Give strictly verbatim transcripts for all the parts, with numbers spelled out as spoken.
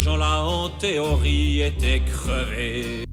gens-là en théorie étaient crevés.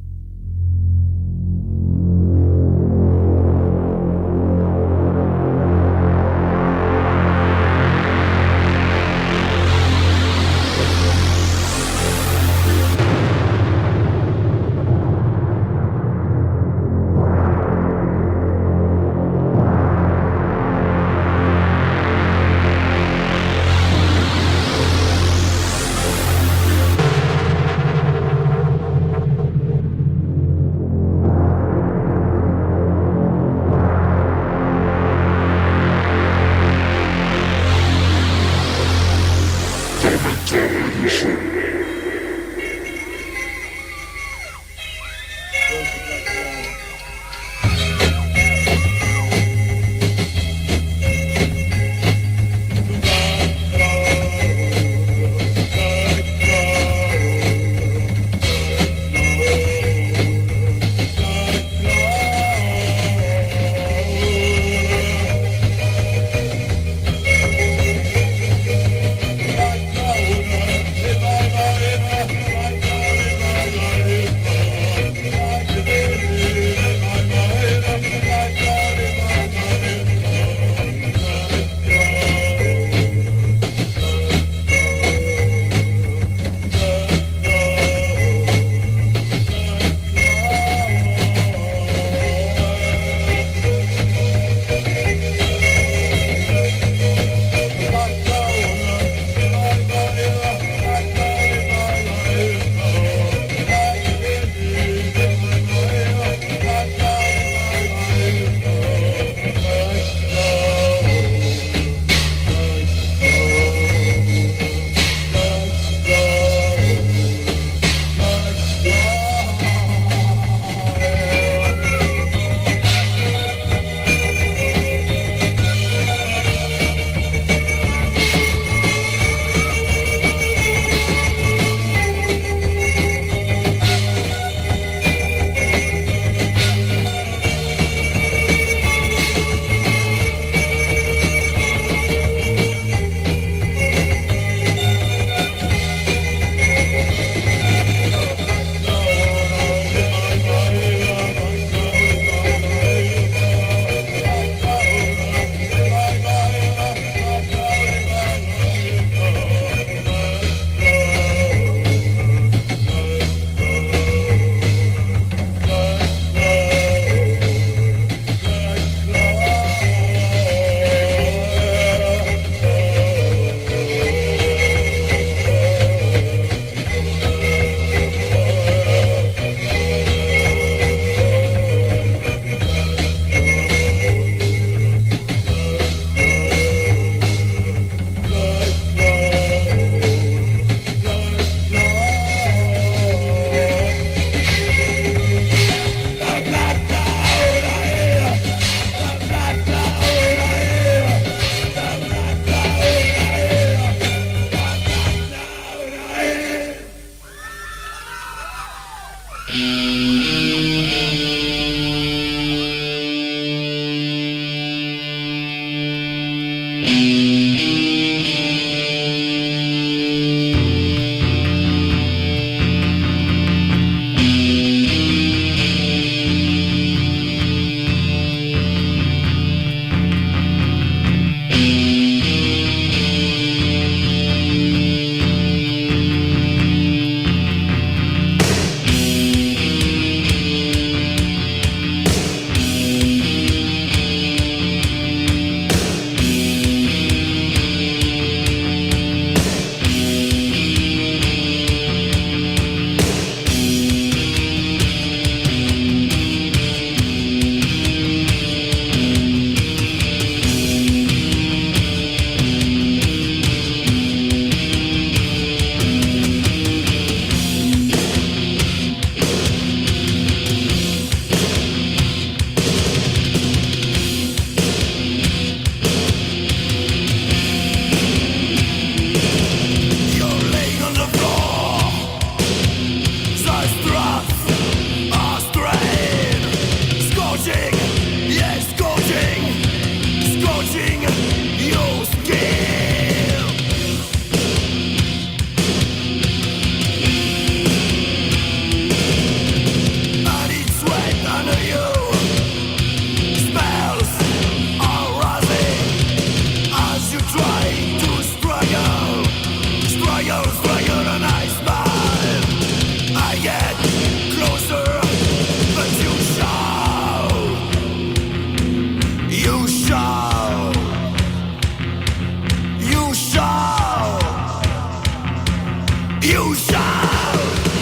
You shout,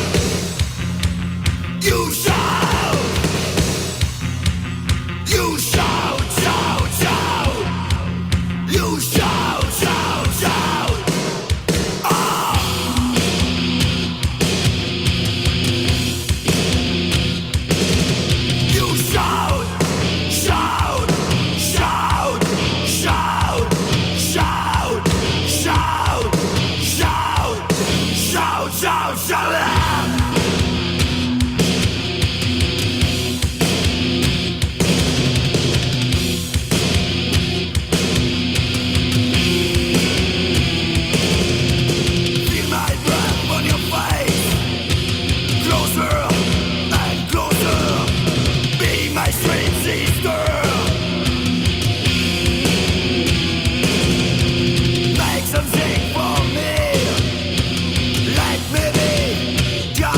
you shout, you shout, shout, shout, you shout, shout, shout. Ah. You shout, shout, shout, shout, shout, shout, shout, shout, shout, shout out. Feel my breath on your face, closer and closer. Be my sweet sister. Make something for me. Let me be your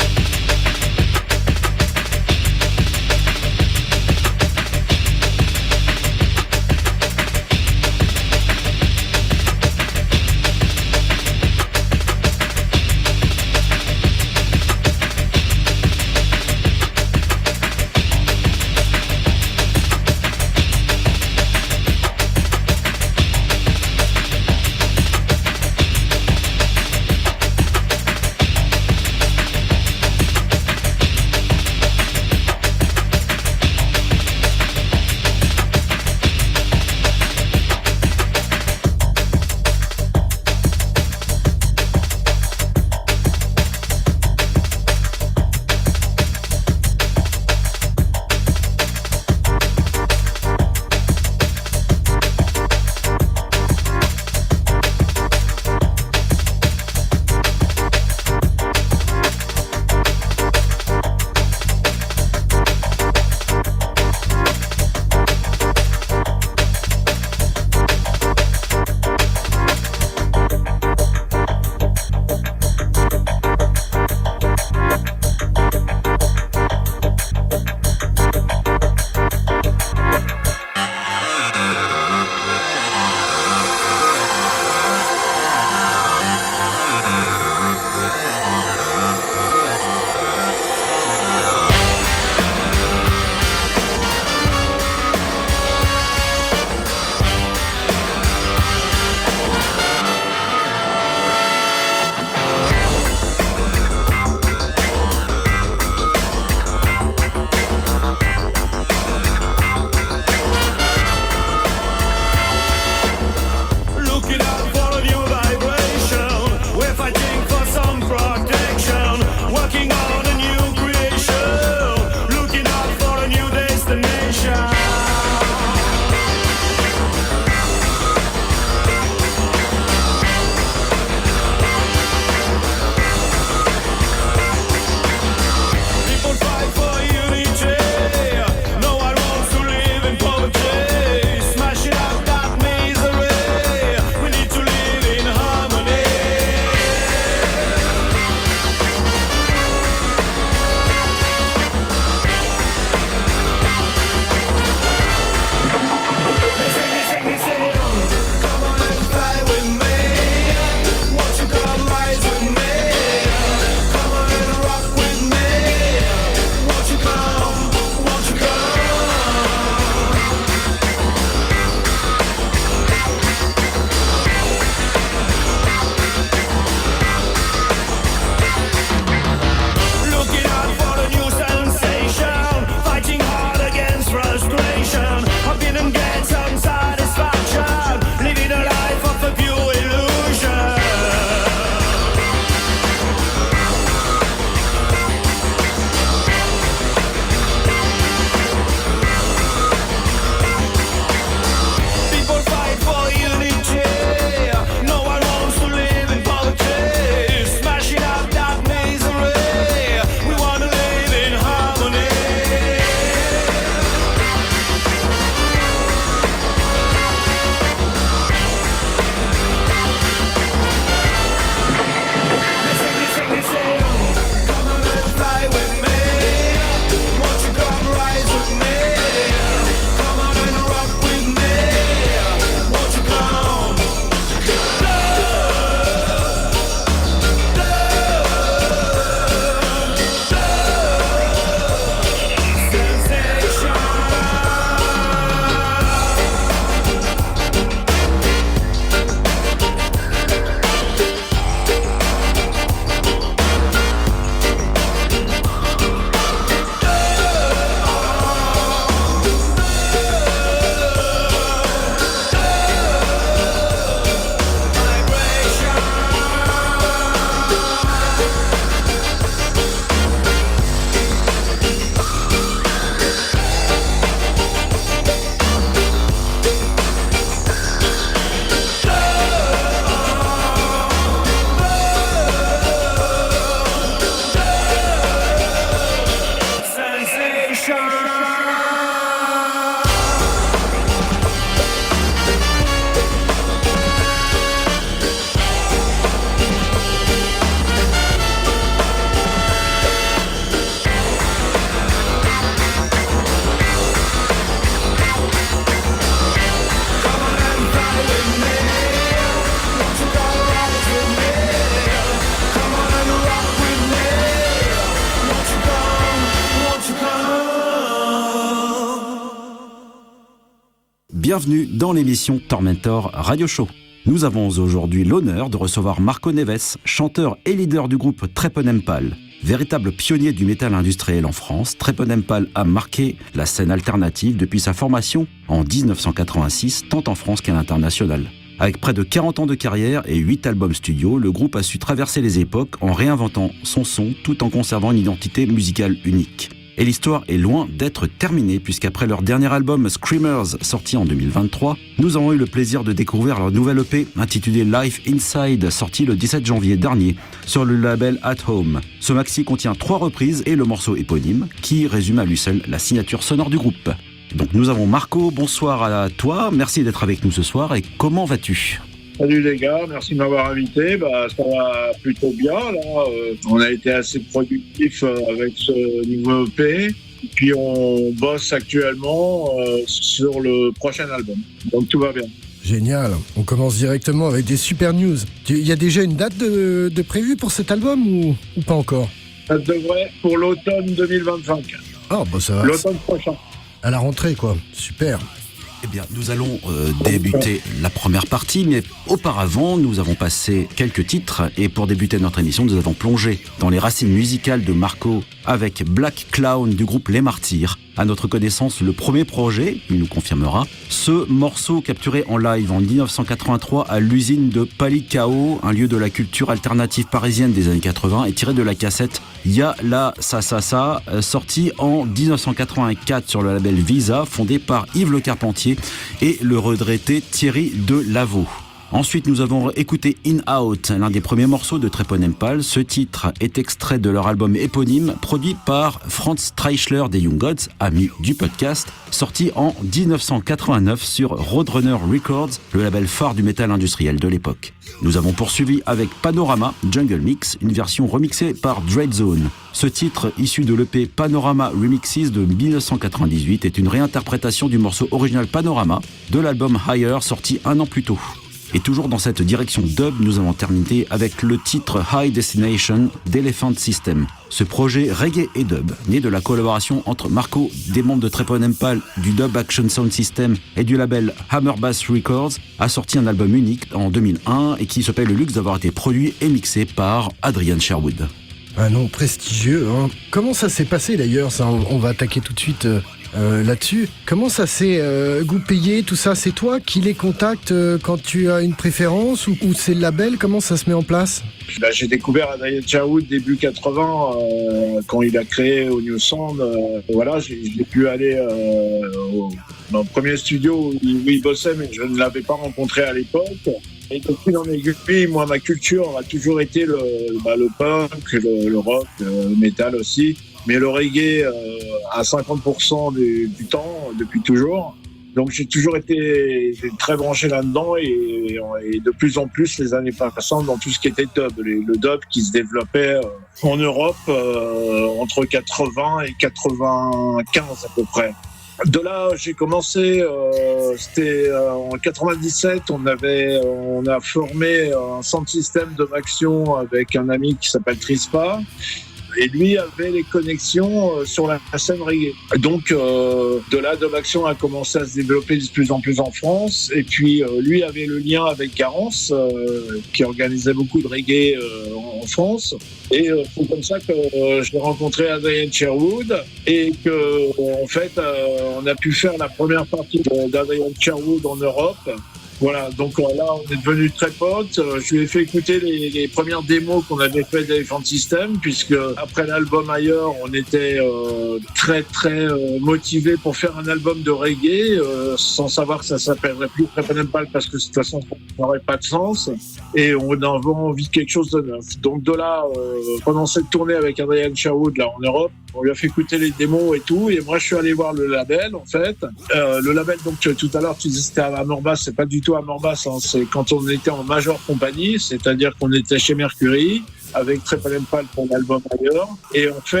bienvenue dans l'émission Tormentor Radio Show. Nous avons aujourd'hui l'honneur de recevoir Marco Neves, chanteur et leader du groupe Treponempal. Véritable pionnier du métal industriel en France, Treponempal a marqué la scène alternative depuis sa formation en dix-neuf cent quatre-vingt-six, tant en France qu'à l'international. Avec près de quarante ans de carrière et huit albums studio, le groupe a su traverser les époques en réinventant son son tout en conservant une identité musicale unique. Et l'histoire est loin d'être terminée puisqu'après leur dernier album Screamers sorti en deux mille vingt-trois, nous avons eu le plaisir de découvrir leur nouvelle E P intitulée Life Inside sorti le dix-sept janvier dernier sur le label At Home. Ce maxi contient trois reprises et le morceau éponyme qui résume à lui seul la signature sonore du groupe. Donc nous avons Marco, bonsoir à toi, merci d'être avec nous ce soir et comment vas-tu ? Salut les gars, merci de m'avoir invité. Bah, ça va plutôt bien là. Euh, on a été assez productif euh, avec ce nouveau E P. Et puis on bosse actuellement euh, sur le prochain album. Donc tout va bien. Génial. On commence directement avec des super news. Il y a déjà une date de, de prévue pour cet album ou, ou pas encore ? Ça devrait pour l'automne deux mille vingt-cinq. Ah bah ça va. L'automne prochain. À la rentrée quoi. Super. Eh bien, nous allons euh, débuter la première partie, mais auparavant, nous avons passé quelques titres et pour débuter notre émission, nous avons plongé dans les racines musicales de Marco avec Black Clown du groupe Les Martyrs. À notre connaissance, le premier projet, il nous confirmera, ce morceau capturé en live en dix-neuf cent quatre-vingt-trois à l'usine de Palikao, un lieu de la culture alternative parisienne des années quatre-vingts, est tiré de la cassette Ya La Sa Sa Sa, sorti en dix-neuf cent quatre-vingt-quatre sur le label Visa, fondé par Yves Le Carpentier et le regretté Thierry Delaveau. Ensuite, nous avons écouté In Out, l'un des premiers morceaux de Treponempal. Ce titre est extrait de leur album éponyme, produit par Franz Treichler des Young Gods, ami du podcast, sorti en dix-neuf cent quatre-vingt-neuf sur Roadrunner Records, le label phare du métal industriel de l'époque. Nous avons poursuivi avec Panorama Jungle Mix, une version remixée par Dreadzone. Ce titre, issu de l'E P Panorama Remixes de dix-neuf cent quatre-vingt-dix-huit, est une réinterprétation du morceau original Panorama de l'album Higher, sorti un an plus tôt. Et toujours dans cette direction dub, nous avons terminé avec le titre High Destination d'Elephant System. Ce projet reggae et dub, né de la collaboration entre Marco, des membres de Treponempal, du Dub Action Sound System et du label Hammer Bass Records, a sorti un album unique en deux mille un et qui se paie le luxe d'avoir été produit et mixé par Adrian Sherwood. Un nom prestigieux, hein. Comment ça s'est passé d'ailleurs, ça, on, on va attaquer tout de suite euh, euh, là-dessus. Comment ça s'est euh, goupillé, tout ça ? C'est toi qui les contactes euh, quand tu as une préférence ou, ou c'est le label ? Comment ça se met en place ? Bah, j'ai découvert Adrian Sherwood début quatre-vingts euh, quand il a créé au New Sound. Euh, voilà, j'ai, j'ai pu aller euh, au, dans le premier studio où il, où il bossait, mais je ne l'avais pas rencontré à l'époque. Et depuis dans mes aiguilles, moi, ma culture a toujours été le, bah, le punk, le, le rock, le metal aussi, mais le reggae euh, à cinquante pour cent du, du temps, depuis toujours. Donc j'ai toujours été très branché là-dedans et, et de plus en plus les années passantes dans tout ce qui était dub, les, le dub qui se développait euh, en Europe euh, entre quatre-vingts et quatre-vingt-quinze à peu près. De là, j'ai commencé, euh, c'était euh, en quatre-vingt-dix-sept, on avait, on a formé un sound system de Maxion avec un ami qui s'appelle Trispa. Et lui avait les connexions euh, sur la scène reggae. Donc euh, de là, Dub Action a commencé à se développer de plus en plus en France. Et puis euh, lui avait le lien avec Garance, euh, qui organisait beaucoup de reggae euh, en France. Et euh, c'est comme ça que euh, j'ai rencontré Adrian Sherwood et que euh, en fait euh, on a pu faire la première partie d'Adrian Sherwood en Europe. Voilà, donc euh, là, on est devenus très potes. Euh, je lui ai fait écouter les, les premières démos qu'on avait fait d'Elephant System, puisque après l'album ailleurs, on était euh, très très euh, motivés pour faire un album de reggae, euh, sans savoir que ça s'appellerait plus Treponempal parce que de toute façon, ça n'aurait pas de sens. Et on avait envie de quelque chose de neuf. Donc de là, euh, pendant cette tournée avec Adrian Sherwood là en Europe, on lui a fait écouter les démos et tout. Et moi, je suis allé voir le label, en fait. Euh, le label, donc tout à l'heure, tu disais c'était à Hammer Bass. C'est pas du tout Hammer Bass. Hein. C'est quand on était en Major Company, c'est-à-dire qu'on était chez Mercury avec Treponempal pour l'album ailleurs. Et en fait,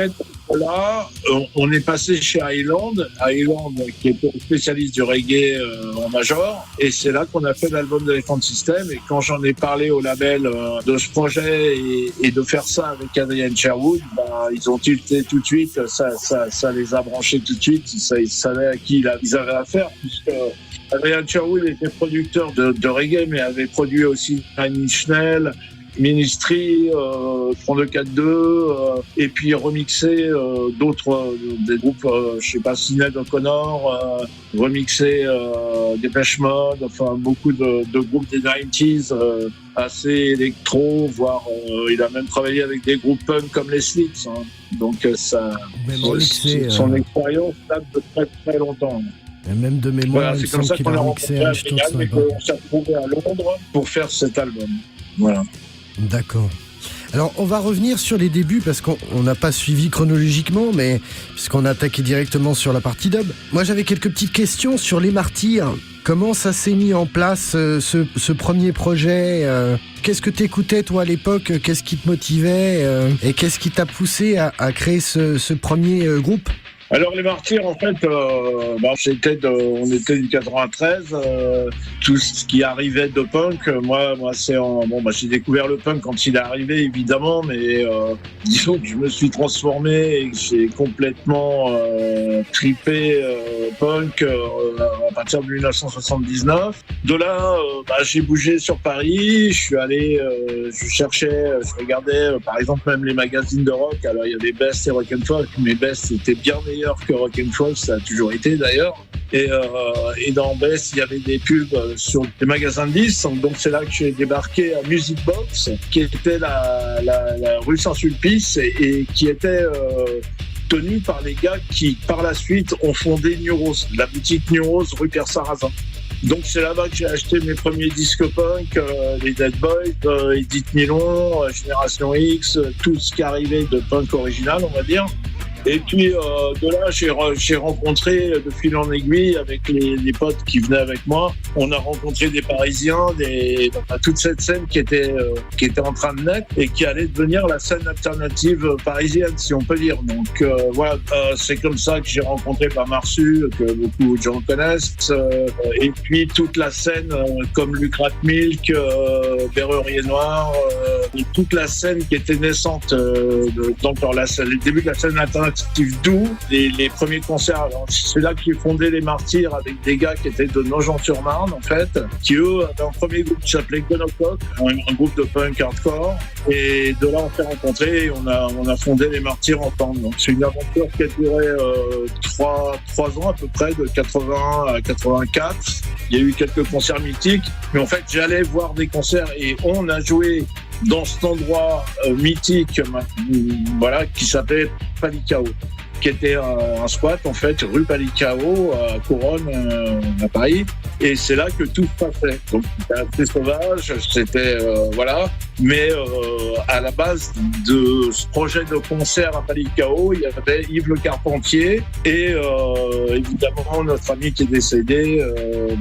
là, on, on est passé chez Highland, Highland qui était spécialiste du reggae euh, en major, et c'est là qu'on a fait l'album d'Elephant System. Et quand j'en ai parlé au label euh, de ce projet et, et de faire ça avec Adrian Sherwood, bah, ils ont tilté tout de suite, ça, ça, ça les a branchés tout de suite, ça, ils savaient à qui ils avaient affaire, puisque Adrian Sherwood était producteur de, de reggae, mais avait produit aussi Nine Inch Nails, Ministry, euh, trente-deux quarante-deux, euh, et puis remixé euh, d'autres, euh, des groupes, euh, je sais pas, Sinéad O'Connor, euh, remixé euh, Depeche Mode, enfin beaucoup de, de groupes des quatre-vingt-dix, euh, assez électro, voire euh, il a même travaillé avec des groupes punk comme les Slits, hein. Donc euh, ça, son, remixé, son euh... expérience date de très très longtemps. Et même de mémoire, voilà, c'est comme ça qu'on a rencontré Adrian et qu'on s'est retrouvé à Londres pour faire cet album. Voilà. D'accord. Alors, on va revenir sur les débuts parce qu'on n'a pas suivi chronologiquement, mais puisqu'on a attaqué directement sur la partie dub. Moi, j'avais quelques petites questions sur les Martyrs. Comment ça s'est mis en place, euh, ce, ce premier projet euh, Qu'est-ce que t'écoutais, toi, à l'époque? Qu'est-ce qui te motivait euh, Et qu'est-ce qui t'a poussé à, à créer ce, ce premier euh, groupe? Alors les Martyrs, en fait, euh, bah, c'était de, on était du quatre-vingt-treize, euh, tout ce qui arrivait de punk. Moi, moi, c'est en, bon, bah, j'ai découvert le punk quand il est arrivé, évidemment, mais euh, disons que je me suis transformé et que j'ai complètement euh, trippé euh, punk euh, à partir de dix-neuf cent soixante-dix-neuf. De là, euh, bah, j'ai bougé sur Paris. Je suis allé, euh, je cherchais, je regardais, euh, par exemple, même les magazines de rock. Alors il y avait Best et Rock and Folk, mais Best était bien meilleur que Rock and Folk, ça a toujours été d'ailleurs. Et, euh, et dans Best, il y avait des pubs sur des magasins de disques. Donc c'est là que j'ai débarqué à Music Box, qui était la, la, la rue Saint-Sulpice et, et qui était euh, tenue par les gars qui, par la suite, ont fondé New Rose, la boutique New Rose rue Pierre-Sarrazin. Donc c'est là-bas que j'ai acheté mes premiers disques punk, euh, les Dead Boys, euh, Edith Nylon, euh, Génération X, euh, tout ce qui arrivait de punk original, on va dire. Et puis euh, de là, j'ai, re, j'ai rencontré de fil en aiguille avec les, les potes qui venaient avec moi. On a rencontré des Parisiens, des, enfin, toute cette scène qui était euh, qui était en train de naître et qui allait devenir la scène alternative parisienne, si on peut dire. Donc euh, voilà, euh, c'est comme ça que j'ai rencontré Marsu, que beaucoup de gens connaissent. Euh, et puis toute la scène euh, comme Lucrat Milk, euh, Berrurier Noir, euh, et toute la scène qui était naissante. Euh, de, donc alors, la, le début de la scène alternative. D'où les, les premiers concerts. Alors, c'est là que j'ai fondé les Martyrs avec des gars qui étaient de Nogent-sur-Marne en fait, qui eux avaient un premier groupe qui s'appelait Gonocock, un, un groupe de punk hardcore. Et de là on s'est rencontrés et on a on a fondé les Martyrs ensemble. Donc c'est une aventure qui a duré euh, trois trois ans à peu près, de quatre-vingts à quatre-vingt-quatre. Il y a eu quelques concerts mythiques, mais en fait j'allais voir des concerts et on a joué dans cet endroit euh, mythique, euh, voilà, qui s'appelait Palicao, qui était un, un squat en fait, rue Palicao à Couronne, euh, à Paris. Et c'est là que tout se passait. Donc c'était assez sauvage, c'était euh, voilà. Mais euh, à la base de ce projet de concert à Palicao, il y avait Yves Le Carpentier et euh, évidemment notre ami qui est décédé, euh,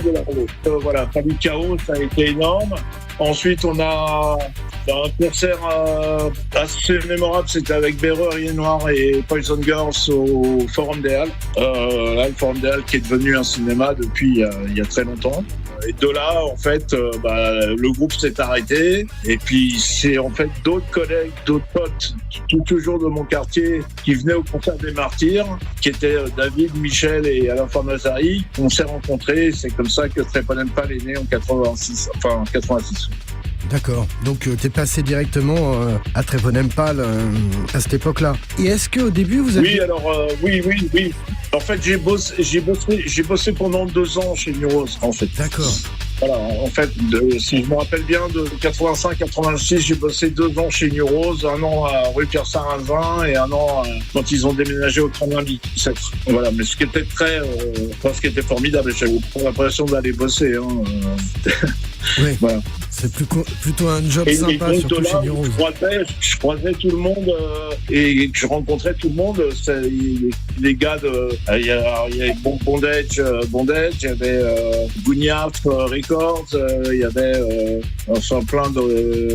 euh, voilà, Palicao, ça a été énorme. Ensuite, on a un concert euh, assez mémorable, c'était avec Berrurier Noir et Poison Girls au Forum des Halles. Euh, là, le Forum des Halles qui est devenu un cinéma depuis euh, il y a très longtemps. Et de là, en fait, euh, bah, le groupe s'est arrêté. Et puis, c'est en fait d'autres collègues, d'autres potes, tout toujours de mon quartier, qui venaient au concert des Martyrs, qui étaient euh, David, Michel et Alain Farmazari. On s'est rencontrés. C'est comme ça que Treponempal est né en quatre-vingt-six, enfin en quatre-vingt-six. D'accord, donc euh, t'es passé directement euh, à Treponempal euh, à cette époque-là. Et est-ce qu'au début vous avez... Oui, alors euh, oui, oui, oui. En fait, j'ai bossé, j'ai bossé, j'ai bossé pendant deux ans chez New Rose, en fait. D'accord. Voilà, en fait, de, si je me rappelle bien, de quatre-vingt-cinq à quatre-vingt-six, j'ai bossé deux ans chez New Rose, un an à rue Pierre-Sarrazin et un an euh, quand ils ont déménagé au trente-et un dix-sept. Voilà, mais ce qui était très, euh, enfin, ce qui était formidable, j'avais l'impression d'aller bosser. Hein, euh. Oui. Voilà. C'est plus co- plutôt un job et, sympa, et surtout là, chez New Rose. Je croisais, je croisais tout le monde euh, et je rencontrais tout le monde. C'est, les, les gars de, il y, a, il y avait Bondage, Bondage, il y avait euh, Guignard euh, Records, euh, il y avait euh, enfin plein de, euh,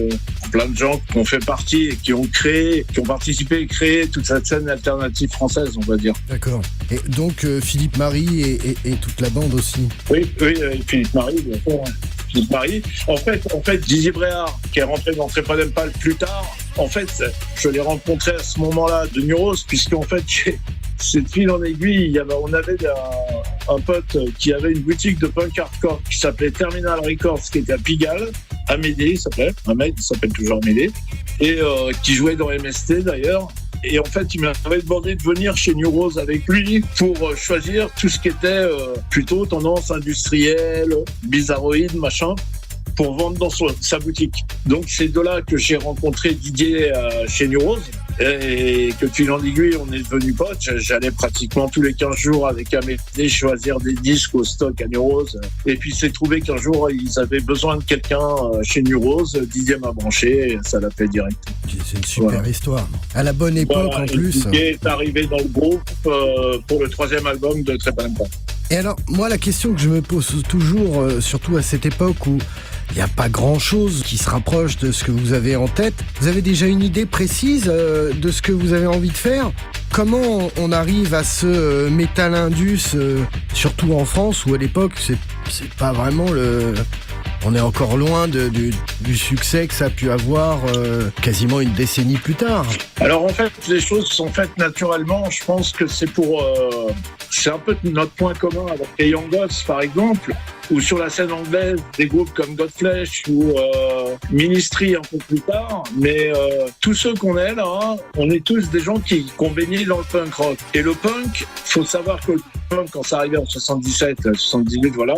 plein de gens qui ont fait partie et qui ont créé, qui ont participé et créé toute cette scène alternative française, on va dire. D'accord. Et donc euh, Philippe Marie et, et, et toute la bande aussi. Oui, oui, euh, Philippe Marie, bien sûr. Ouais. Philippe Marie. En fait, en fait, Didier Bréard, qui est rentré dans Trépanempal plus tard, en fait, je l'ai rencontré à ce moment-là de New Rose, puisqu'en fait, c'est de fil en aiguille, il y avait, on avait un, un pote qui avait une boutique de punk hardcore qui s'appelait Terminal Records, qui était à Pigalle, à Médé, il s'appelait, un mec qui s'appelle toujours Médé, et euh, qui jouait dans M S T d'ailleurs. Et en fait, il m'avait demandé de venir chez New Rose avec lui pour choisir tout ce qui était euh, plutôt tendance industrielle, bizarroïde, machin, pour vendre dans son, sa boutique. Donc c'est de là que j'ai rencontré Didier euh, chez New Rose et que de fil en aiguille, on est devenus potes. J'allais pratiquement tous les quinze jours avec Amédée choisir des disques au stock à New Rose. Et puis c'est trouvé qu'un jour, ils avaient besoin de quelqu'un chez New Rose. Didier m'a branché et ça l'a fait direct. C'est une super voilà. histoire. À la bonne époque voilà, en plus. Didier est arrivé dans le groupe euh, pour le troisième album de Trépanempal. Et alors, moi, la question que je me pose toujours, euh, surtout à cette époque où il n'y a pas grand-chose qui se rapproche de ce que vous avez en tête, vous avez déjà une idée précise euh, de ce que vous avez envie de faire ? Comment on arrive à ce euh, métal indus, euh, surtout en France, où à l'époque, c'est, c'est pas vraiment le... On est encore loin de, du, du succès que ça a pu avoir euh, quasiment une décennie plus tard. Alors en fait, les choses sont faites naturellement. Je pense que c'est pour... Euh, c'est un peu notre point commun avec les Young Gods, par exemple, ou sur la scène anglaise, des groupes comme Godflesh ou euh, Ministry un peu plus tard. Mais euh, tous ceux qu'on est là, hein, on est tous des gens qui, qui ont baigné dans le punk rock. Et le punk, faut savoir que le punk, quand ça arrivait en soixante-dix-sept, soixante-dix-huit, voilà,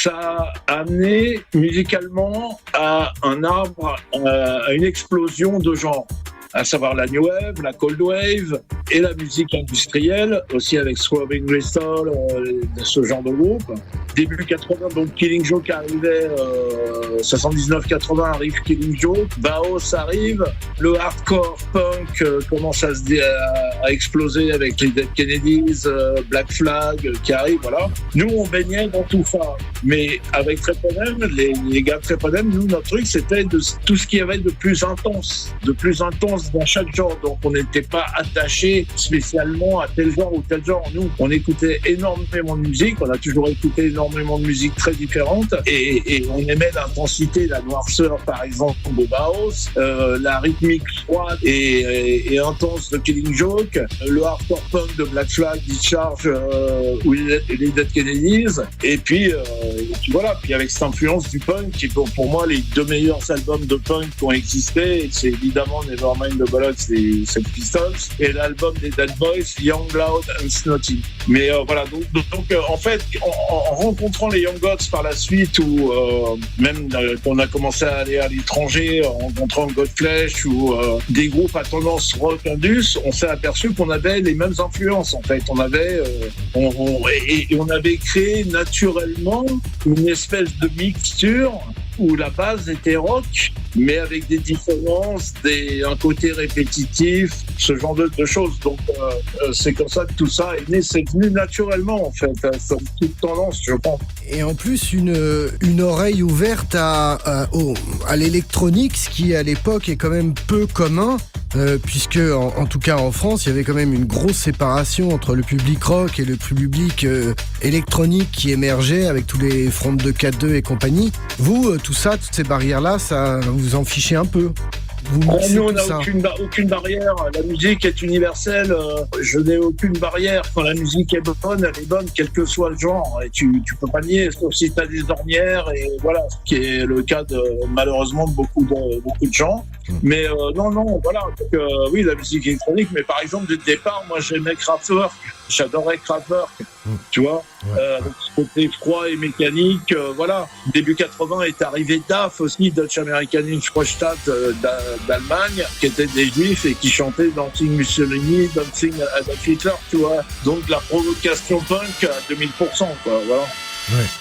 ça a amené musicalement à un arbre, à une explosion de genres, à savoir la New Wave, la Cold Wave et la musique industrielle, aussi avec Throbbing Gristle, euh, ce genre de groupe. Début quatre-vingts, donc Killing Joke arrivait, euh, soixante-dix-neuf quatre-vingts arrive Killing Joke, Baos arrive, le hardcore punk euh, commence à, se dé- à, à exploser avec les Dead Kennedys, euh, Black Flag euh, qui arrive, voilà. Nous, on baignait dans tout ça. Mais avec Trépanempal, les, les gars de Trépanempal, nous, notre truc, c'était de tout ce qu'il y avait de plus intense, de plus intense dans chaque genre. Donc, on n'était pas attaché spécialement à tel genre ou tel genre. Nous, on écoutait énormément de musique. On a toujours écouté énormément de musique très différente. Et, et on aimait l'intensité, la noirceur, par exemple, de Baos, euh, la rythmique froide et, et, et intense de Killing Joke, le hardcore punk de Black Flag, Discharge euh, ou les, les Dead Kennedys. Et puis, euh, et puis voilà. Puis avec cette influence du punk, qui pour, pour moi, les deux meilleurs albums de punk qui ont existé, c'est évidemment Nevermind the Bollocks et Sex Pistols, et l'album des Dead Boys, Young, Loud and Snotty. Mais euh, voilà, donc, donc euh, en fait, en, en rencontrant les Young Gods par la suite, ou euh, même euh, qu'on a commencé à aller à l'étranger, en rencontrant Godflesh ou euh, des groupes à tendance rock indus, on s'est aperçu qu'on avait les mêmes influences. En fait, on avait, euh, on, on, et, et on avait créé naturellement une espèce de mixture où la base était rock, mais avec des dissonances, des, un côté répétitif, ce genre de, de choses. Donc, euh, c'est comme ça que tout ça est né. C'est venu naturellement, en fait, c'est une petite tendance, je pense. Et en plus, une, une oreille ouverte à, à, au, à l'électronique, ce qui, à l'époque, est quand même peu commun. Euh, puisque en, en tout cas en France, il y avait quand même une grosse séparation entre le public rock et le public euh, électronique qui émergeait avec tous les fronts de quatre deux et compagnie. Vous, euh, tout ça, toutes ces barrières-là, ça vous en fichez un peu? Vous oh, nous, on n'a aucune, ba- aucune barrière. La musique est universelle. Euh, je n'ai aucune barrière. Quand la musique est bonne, elle est bonne, quel que soit le genre. Et tu tu peux pas nier, sauf si tu as des ornières. Et voilà, ce qui est le cas de, malheureusement, de beaucoup de, beaucoup de gens. Mais euh, non, non, voilà. Donc, euh, oui, la musique électronique. Mais par exemple, dès le départ, moi, j'aimais Kraftwerk. J'adorais Kraftwerk. Mmh. Tu vois, ouais. euh, donc, ce côté froid et mécanique. Euh, voilà. Début quatre-vingts est arrivé D A F aussi, Deutsche Amerikanische Freistaat euh, d'Allemagne, qui étaient des juifs et qui chantaient Dancing Mussolini, Dancing Adolf Hitler, tu vois. Donc la provocation punk à deux mille pour cent, quoi, voilà. Ouais.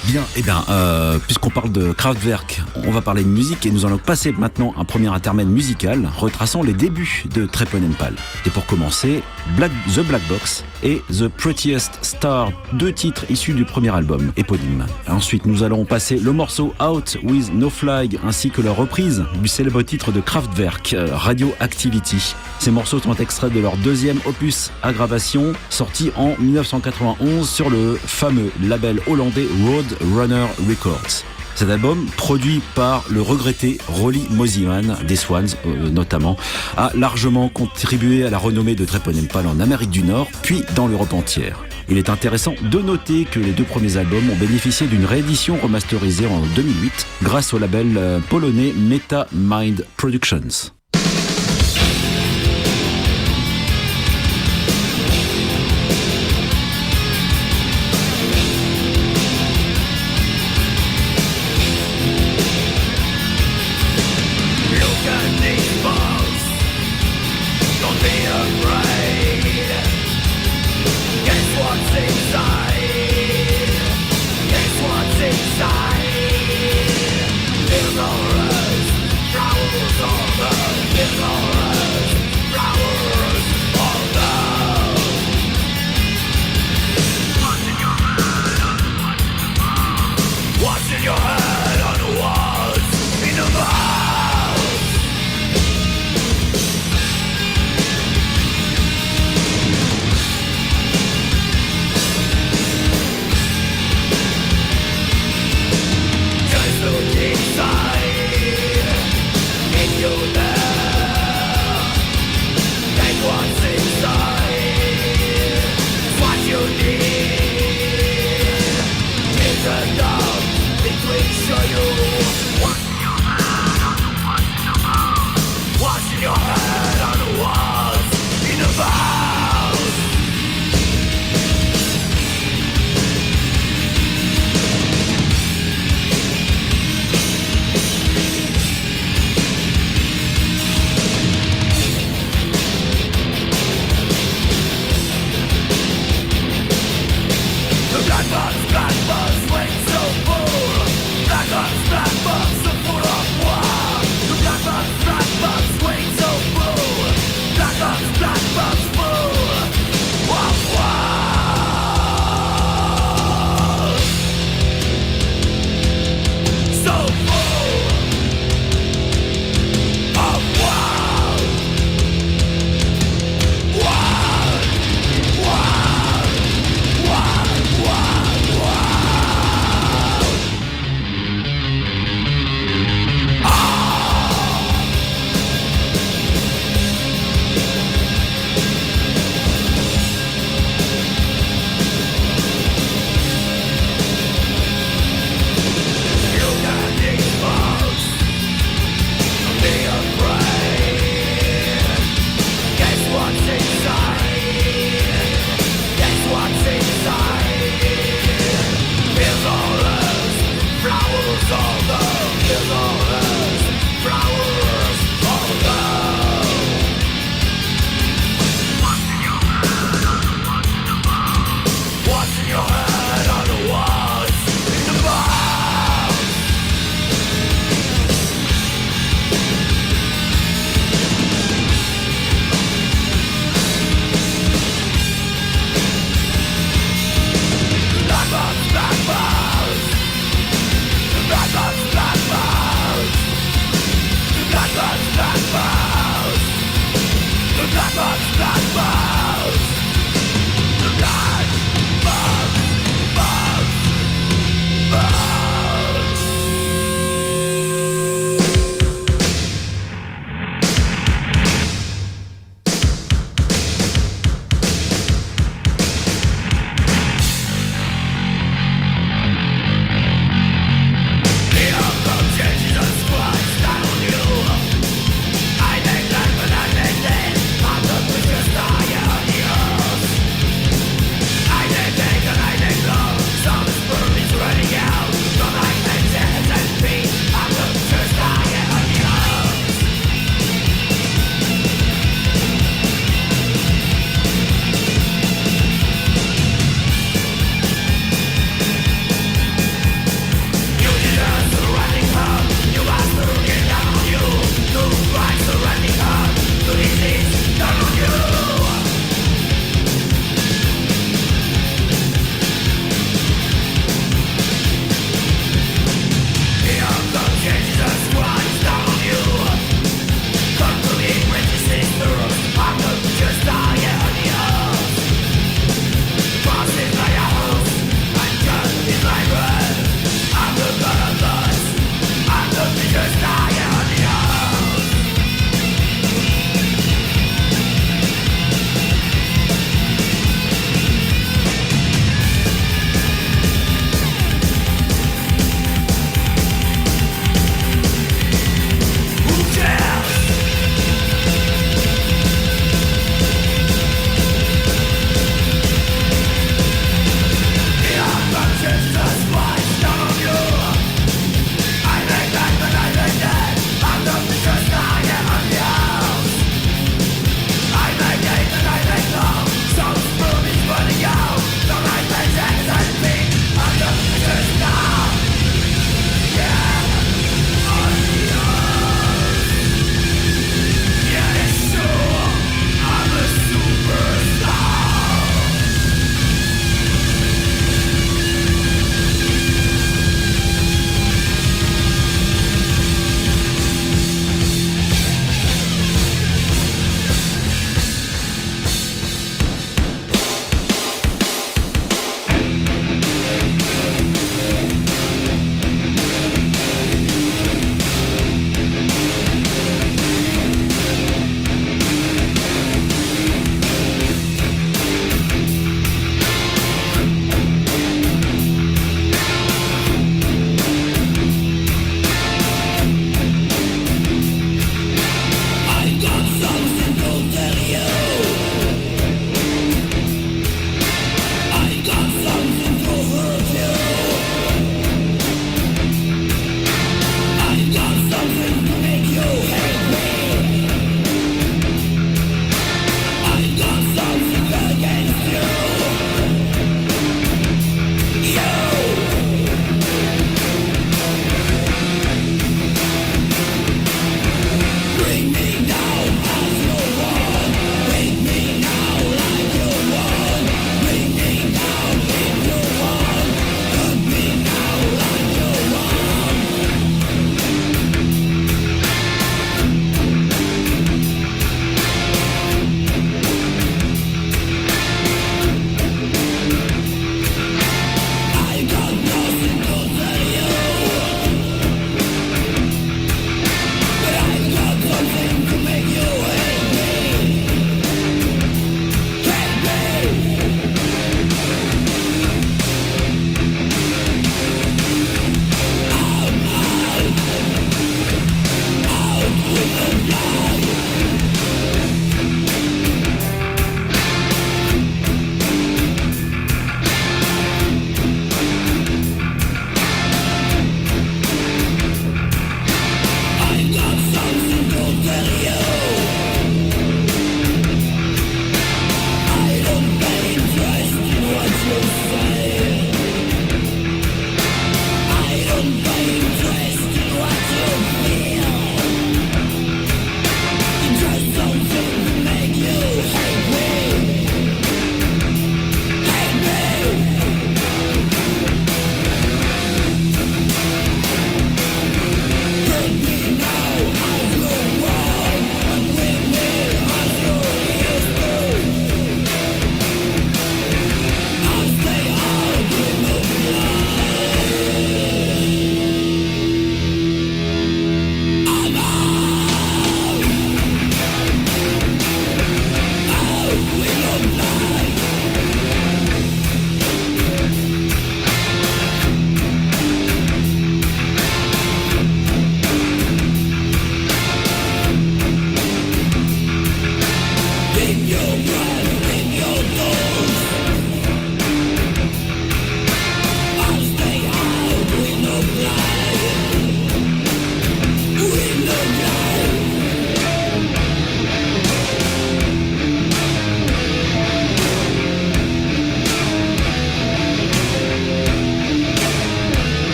Bien, eh bien, euh, puisqu'on parle de Kraftwerk, on va parler de musique et nous allons passer maintenant un premier intermède musical retraçant les débuts de Treponempal. Et pour commencer, Black, The Black Box et The Prettiest Star, deux titres issus du premier album éponyme. Ensuite, nous allons passer le morceau Out With No Flag ainsi que la reprise du célèbre titre de Kraftwerk, Radioactivity. Ces morceaux sont extraits de leur deuxième opus Aggravation, sorti en dix-neuf cent quatre-vingt-onze sur le fameux label hollandais Roadrunner Records. Cet album, produit par le regretté Rolly Mosiman des Swans euh, notamment, a largement contribué à la renommée de Treponempal en Amérique du Nord, puis dans l'Europe entière. Il est intéressant de noter que les deux premiers albums ont bénéficié d'une réédition remasterisée en deux mille huit grâce au label euh, polonais Meta Mind Productions. Inside, there's no rest, travels on the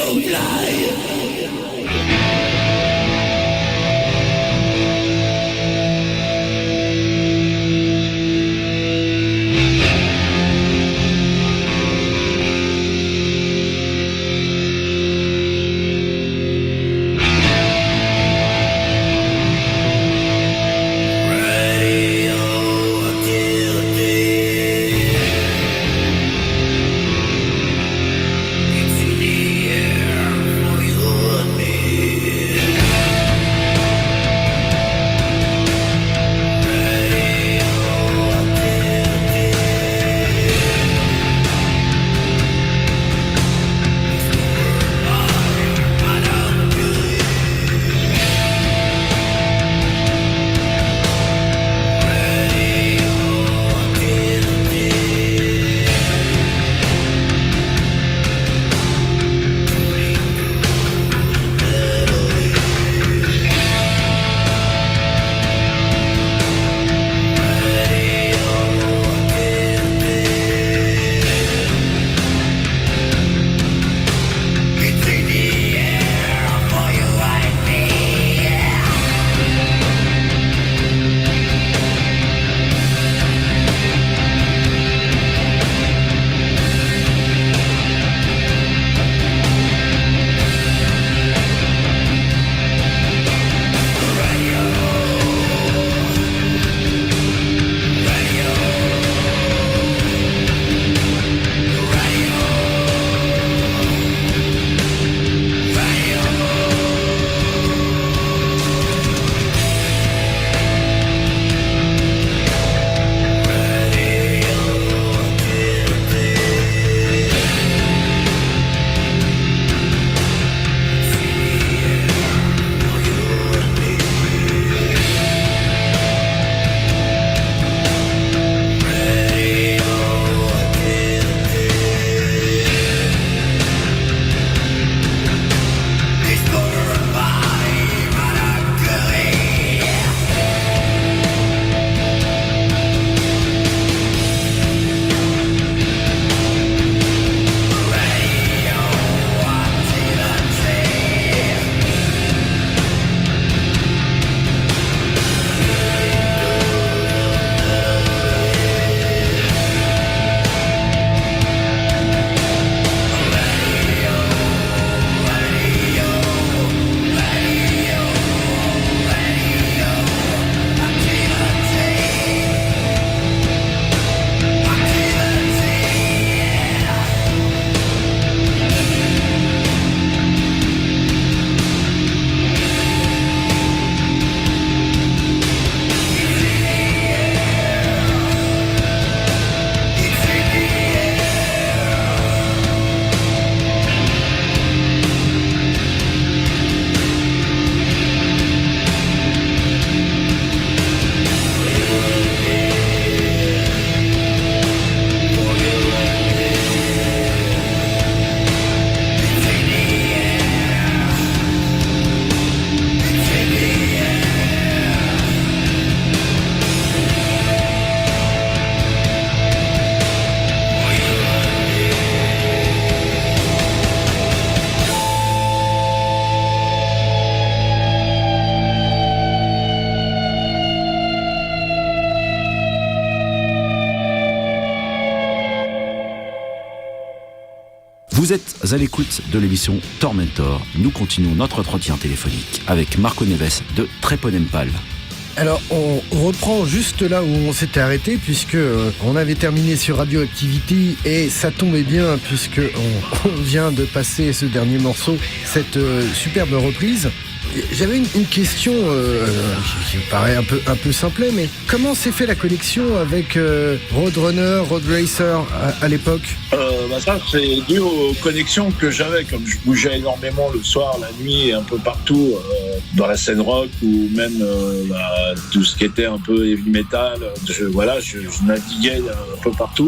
Vous êtes à l'écoute de l'émission Tormentor. Nous continuons notre entretien téléphonique avec Marco Neves de Treponempal. Alors, on reprend juste là où on s'était arrêté, puisque euh, on avait terminé sur Radioactivity et ça tombait bien, puisque on, on vient de passer ce dernier morceau, cette euh, superbe reprise. J'avais une, une question euh, qui, qui me paraît un peu, un peu simplet, mais comment s'est fait la connexion avec euh, Roadrunner, Road Racer à, à l'époque ? euh, bah Ça, c'est dû aux connexions que j'avais, comme je bougeais énormément le soir, la nuit, un peu partout, euh, dans la scène rock ou même euh, bah, tout ce qui était un peu heavy metal. Je, voilà, je, je naviguais un peu partout.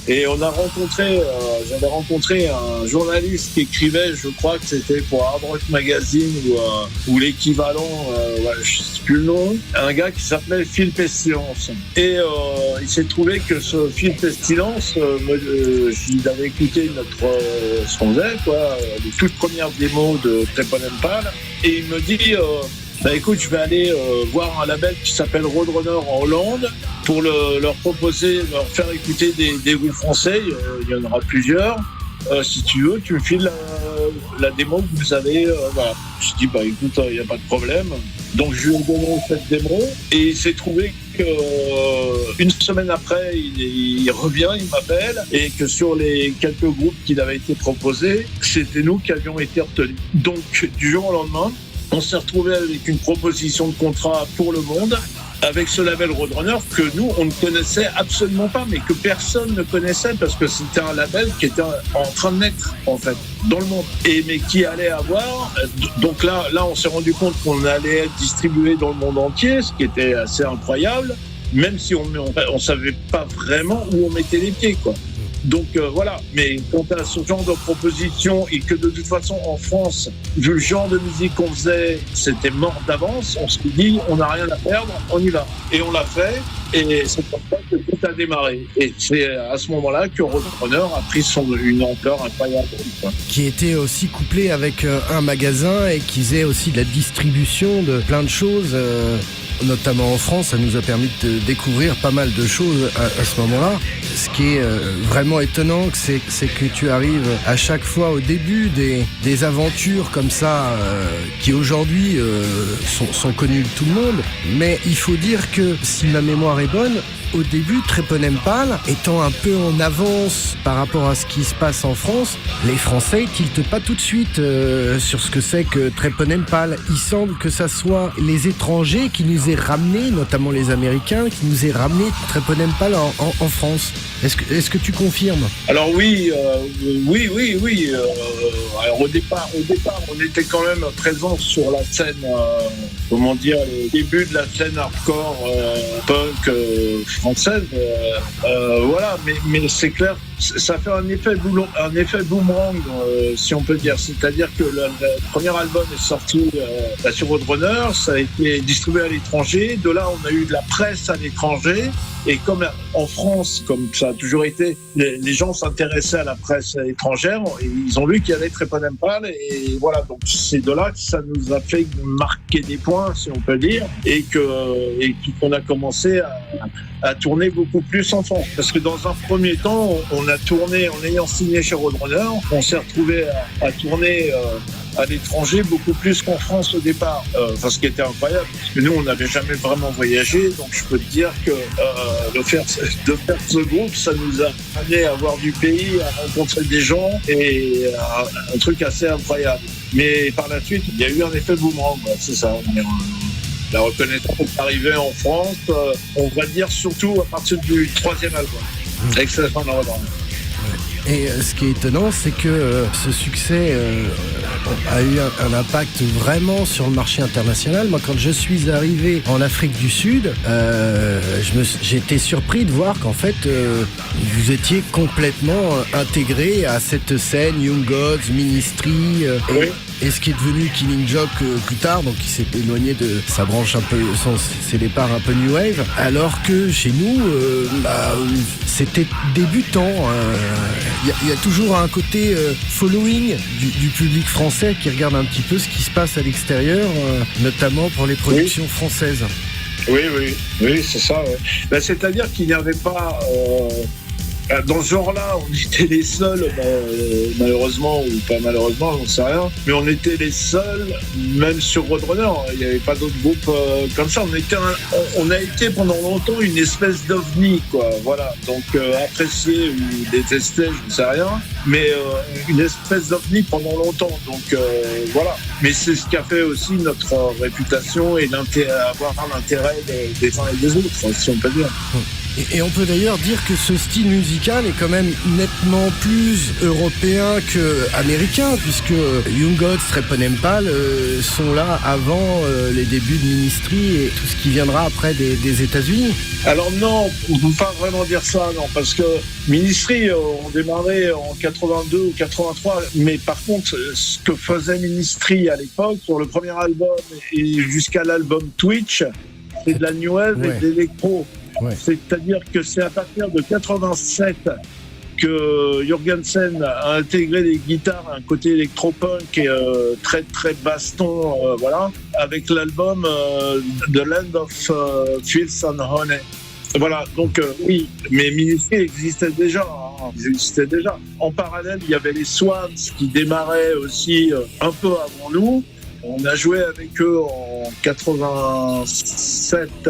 Et on a rencontré, euh, j'avais rencontré un journaliste qui écrivait, je crois que c'était pour Hard Rock Magazine ou, euh, ou l'équivalent, euh, ouais, je sais plus le nom, un gars qui s'appelait Phil Pestilence. Et euh, il s'est trouvé que ce Phil Pestilence, euh, me, euh, il avait écouté notre, euh, ce qu'on faisait, quoi, les toutes premières démos de Treponempal, et il me dit... Euh, Bah écoute, je vais aller euh, voir un label qui s'appelle Roadrunner en Hollande pour le, leur proposer, leur faire écouter des, des groupes français. Euh, il y en aura plusieurs. Euh, si tu veux, tu me files la, la démo que vous avez. Euh, voilà. Je dis bah écoute, il n'y a pas de problème. Donc je lui ai donné cette démo et il s'est trouvé que euh, une semaine après, il, il revient, il m'appelle et que sur les quelques groupes qui avaient été proposés, c'était nous qui avions été retenus. Donc du jour au lendemain, on s'est retrouvé avec une proposition de contrat pour le monde, avec ce label Roadrunner que nous, on ne connaissait absolument pas, mais que personne ne connaissait parce que c'était un label qui était en train de naître, en fait, dans le monde. Et, mais qui allait avoir... Donc là, là on s'est rendu compte qu'on allait être distribué dans le monde entier, ce qui était assez incroyable, même si on ne savait pas vraiment où on mettait les pieds, quoi. Donc euh, voilà, mais quant à ce genre de proposition et que de toute façon en France, vu le genre de musique qu'on faisait, c'était mort d'avance, on se dit on n'a rien à perdre, on y va. Et on l'a fait, et c'est pour ça que tout a démarré. Et c'est à ce moment-là que Roadrunner a pris son, une ampleur incroyable. Quoi. Qui était aussi couplé avec euh, un magasin et qui faisait aussi de la distribution de plein de choses. Euh... Notamment en France, ça nous a permis de découvrir pas mal de choses à, à ce moment-là. Ce qui est euh, vraiment étonnant, c'est, c'est que tu arrives à chaque fois au début des, des aventures comme ça, euh, qui aujourd'hui euh, sont, sont connues de tout le monde. Mais il faut dire que, si ma mémoire est bonne, au début, Treponempal, étant un peu en avance par rapport à ce qui se passe en France, les Français ils tiltent pas tout de suite euh, sur ce que c'est que Treponempal. Il semble que ça soit les étrangers qui nous aient ramené, notamment les Américains, qui nous aient ramené Treponempal en, en, en France. Est-ce que, est-ce que tu confirmes ? Alors oui, euh, oui, oui, oui. Euh, alors au départ, au départ, on était quand même présents sur la scène, euh, comment dire, le début de la scène hardcore euh, punk euh, française. Euh, euh, voilà, mais, mais c'est clair, ça fait un effet, boulon, un effet boomerang, euh, si on peut dire. C'est-à-dire que le, le premier album est sorti euh, sur Roadrunner, ça a été distribué à l'étranger. De là, on a eu de la presse à l'étranger. Et comme en France, comme ça a toujours été, les, les gens s'intéressaient à la presse étrangère, et ils ont vu qu'il y avait Treponempal, et voilà, donc c'est de là que ça nous a fait marquer des points, si on peut dire, et que et qu'on a commencé à, à tourner beaucoup plus en France. Parce que dans un premier temps, on a tourné, en ayant signé chez Roadrunner, on s'est retrouvé à, à tourner euh, à l'étranger beaucoup plus qu'en France au départ. Euh, enfin, ce qui était incroyable, parce que nous, on n'avait jamais vraiment voyagé, donc je peux te dire que euh, de, faire, de faire ce groupe, ça nous a amené à voir du pays, à rencontrer des gens, et euh, un truc assez incroyable. Mais par la suite, il y a eu un effet boomerang, ouais, c'est ça. On est, euh, la reconnaissance est arrivée en France, euh, on va dire surtout à partir du troisième album, mmh. Excellent dans le Et euh, ce qui est étonnant, c'est que euh, ce succès euh, a eu un, un impact vraiment sur le marché international. Moi, quand je suis arrivé en Afrique du Sud, euh, je me, j'ai été surpris de voir qu'en fait, euh, vous étiez complètement intégré à cette scène Young Gods, Ministry, euh, oui. et, et ce qui est devenu Killing Joke euh, plus tard, donc il s'est éloigné de sa branche un peu, son, ses départs un peu New Wave, alors que chez nous, euh, bah, c'était débutant. Il hein. y, y a toujours un côté euh, following du, du public français qui regarde un petit peu ce qui se passe à l'extérieur, euh, notamment pour les productions oui. françaises. Oui, oui, oui, c'est ça. Ouais. Ben, c'est-à-dire qu'il n'y avait pas... Euh... Dans ce genre-là, on était les seuls, bah, malheureusement ou pas malheureusement, j'en sais rien, mais on était les seuls, même sur Roadrunner, il n'y avait pas d'autres groupes euh, comme ça. On, était un, on a été pendant longtemps une espèce d'ovni, quoi. Voilà, donc euh, apprécié ou détesté, je ne sais rien, mais euh, une espèce d'ovni pendant longtemps. Donc euh, voilà, mais c'est ce qui a fait aussi notre réputation et l'intérêt, avoir l'intérêt des, des uns et des autres, si on peut dire. Et, et on peut d'ailleurs dire que ce style musical est quand même nettement plus européen qu'américain, puisque Young Gods, Threepenny Empal euh, sont là avant euh, les débuts de Ministry et tout ce qui viendra après des, des États-Unis. Alors non, on ne peut pas vraiment dire ça, non, parce que Ministry euh, ont démarré en quatre-vingt-deux ou quatre-vingt-trois, mais par contre, ce que faisait Ministry à l'époque, sur le premier album et jusqu'à l'album Twitch, c'est de la new wave ouais. et de l'électro. Ouais. C'est-à-dire que c'est à partir de quatre-vingt-sept que Jørgensen a intégré des guitares, un côté électropunk et euh, très très baston, euh, voilà, avec l'album euh, The Land of euh, Filth and Honey. Voilà, donc euh, oui, mais Ministry existait déjà, hein, ils existaient déjà. En parallèle, il y avait les Swans qui démarraient aussi euh, un peu avant nous. On a joué avec eux en quatre-vingt-sept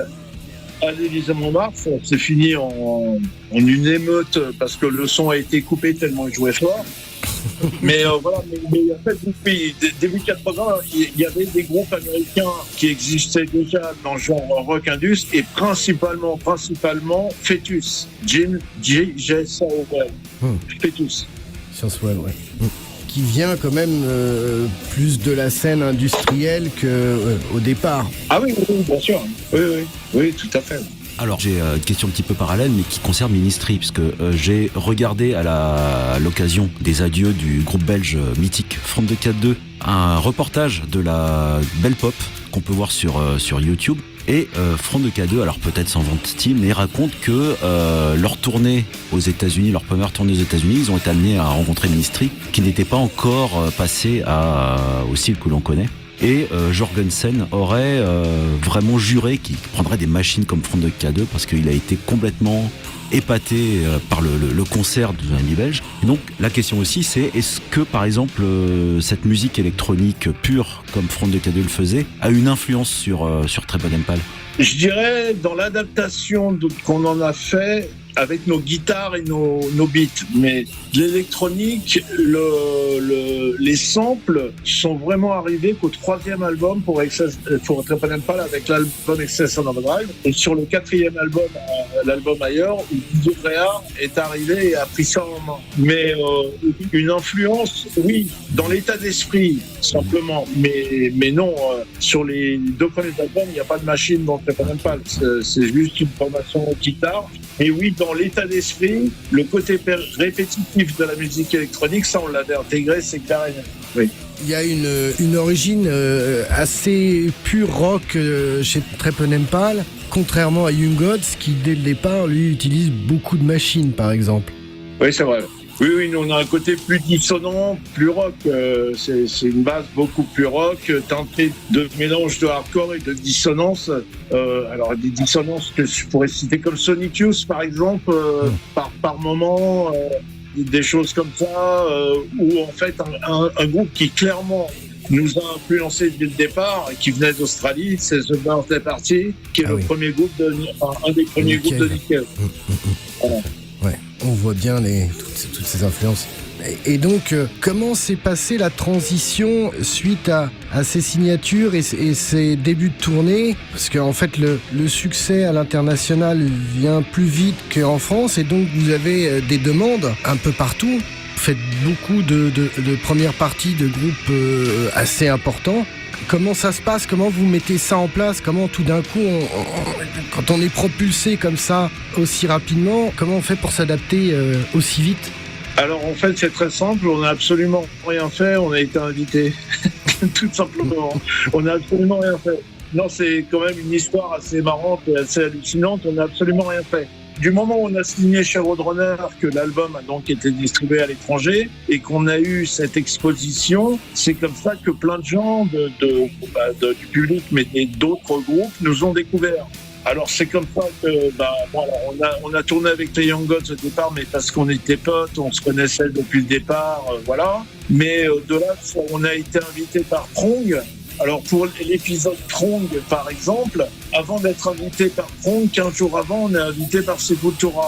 à l'Élysée-Montmartre. C'est fini en, en une émeute parce que le son a été coupé tellement ils jouaient fort. Mais euh, voilà, mais, mais en fait, depuis début quatre-vingts, il y avait des groupes américains qui existaient déjà dans le genre rock indus et principalement, principalement Fetus, Jim J. J. Sowell, hmm. Fetus. Sowell, ouais. Hmm. Qui vient quand même euh, plus de la scène industrielle qu'au euh, départ. Ah oui, oui, bien sûr. Oui, oui, oui, tout à fait. Alors j'ai euh, une question un petit peu parallèle mais qui concerne Ministry puisque euh, j'ai regardé à, la, à l'occasion des adieux du groupe belge euh, mythique Front de quatre deux un reportage de la Belle Pop qu'on peut voir sur, euh, sur YouTube et euh, Front de quatre deux, alors peut-être sans vente Steam, mais raconte que euh, leur tournée aux États-Unis, leur première tournée aux États-Unis, ils ont été amenés à rencontrer Ministry qui n'était pas encore euh, passé à, au style que l'on connaît. Et euh, Jørgensen aurait euh, vraiment juré qu'il prendrait des machines comme Front de quatre deux parce qu'il a été complètement épaté euh, par le, le, le concert de nos amis belges. Et donc la question aussi c'est est-ce que par exemple euh, cette musique électronique pure comme Front de quatre deux le faisait a une influence sur, euh, sur Threepenny Empal? Je dirais dans l'adaptation de, qu'on en a fait avec nos guitares et nos, nos beats, mais l'électronique, le, le, les samples sont vraiment arrivés qu'au troisième album pour, Excess, pour Threepenny Empal avec l'album Excess on Overdrive, et sur le quatrième album, l'album ailleurs, où Didier Réard est arrivé et a pris ça en main. Mais euh, une influence, oui, dans l'état d'esprit simplement, mais, mais non, euh, sur les deux premiers albums, il n'y a pas de machine dans Threepenny Empal, c'est, c'est juste une formation guitare. Et oui, dans l'état d'esprit, le côté répétitif de la musique électronique, ça on l'avait intégré, c'est clair et net. Oui. Il y a une, une origine euh, assez pure rock euh, chez Threepenny Empal, contrairement à Young Gods qui dès le départ lui utilise beaucoup de machines par exemple. Oui, c'est vrai. Oui, oui, nous on a un côté plus dissonant, plus rock. Euh, c'est, c'est une base beaucoup plus rock, teintée de mélange de hardcore et de dissonance. Euh, alors des dissonances que je pourrais citer comme Sonic Youth par exemple, euh, mmh. par par moment, euh, des choses comme ça, euh, où en fait un, un, un groupe qui clairement nous a influencé dès le départ, qui venait d'Australie, c'est The Birthday Party, qui est ah le oui. premier groupe de, enfin, un des premiers Nickel. groupes de Nickel. Mmh, mmh, voilà. Ouais, on voit bien les, toutes, ces, toutes ces influences. Et, et donc, euh, comment s'est passée la transition suite à, à ces signatures et, et ces débuts de tournée? Parce qu'en fait, le, le succès à l'international vient plus vite qu'en France, et donc vous avez euh, des demandes un peu partout. Vous faites beaucoup de, de, de premières parties de groupes euh, assez importants. Comment ça se passe? Comment vous mettez ça en place? Comment tout d'un coup, on, on, quand on est propulsé comme ça aussi rapidement, comment on fait pour s'adapter euh, aussi vite? Alors en fait c'est très simple, on n'a absolument rien fait, on a été invité, tout simplement. On n'a absolument rien fait. Non, c'est quand même une histoire assez marrante et assez hallucinante, on n'a absolument rien fait. Du moment où on a signé chez Roadrunner, que l'album a donc été distribué à l'étranger et qu'on a eu cette exposition, c'est comme ça que plein de gens de, de, bah, de, du public, mais d'autres groupes nous ont découverts. Alors c'est comme ça que bah, voilà, on, a, on a tourné avec les Young Gods au départ, mais parce qu'on était potes, on se connaissait depuis le départ, euh, voilà. Mais euh, de là, on a été invité par Prong. Alors pour l'épisode Prong, par exemple, avant d'être invité par Prong, quinze jours avant, on est invité par Sepultura.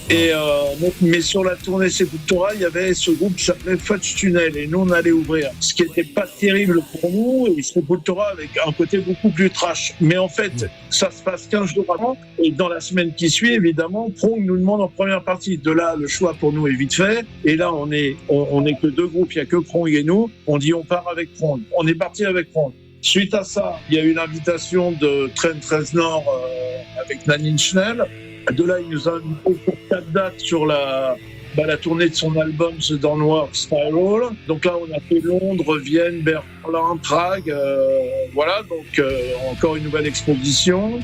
Et euh, mais sur la tournée Sepultura, il y avait ce groupe qui s'appelait Fudge Tunnel et nous on allait ouvrir. Ce qui était pas terrible pour nous, et Sepultura avec un côté beaucoup plus trash. Mais en fait, ça se passe quinze jours avant et dans la semaine qui suit, évidemment, Prong nous demande en première partie. De là, le choix pour nous est vite fait. Et là, on est on, on est que deux groupes, il y a que Prong et nous. On dit on part avec Prong. On est parti avec Prong. Suite à ça, il y a eu l'invitation de Trent Reznor euh, avec Nine Inch Nails. De là, il nous a invité pour quatre dates sur la, bah, la tournée de son album The Downward Spiral. Donc là, on a fait Londres, Vienne, Berlin, Prague. Euh, voilà, donc euh, encore une nouvelle exposition.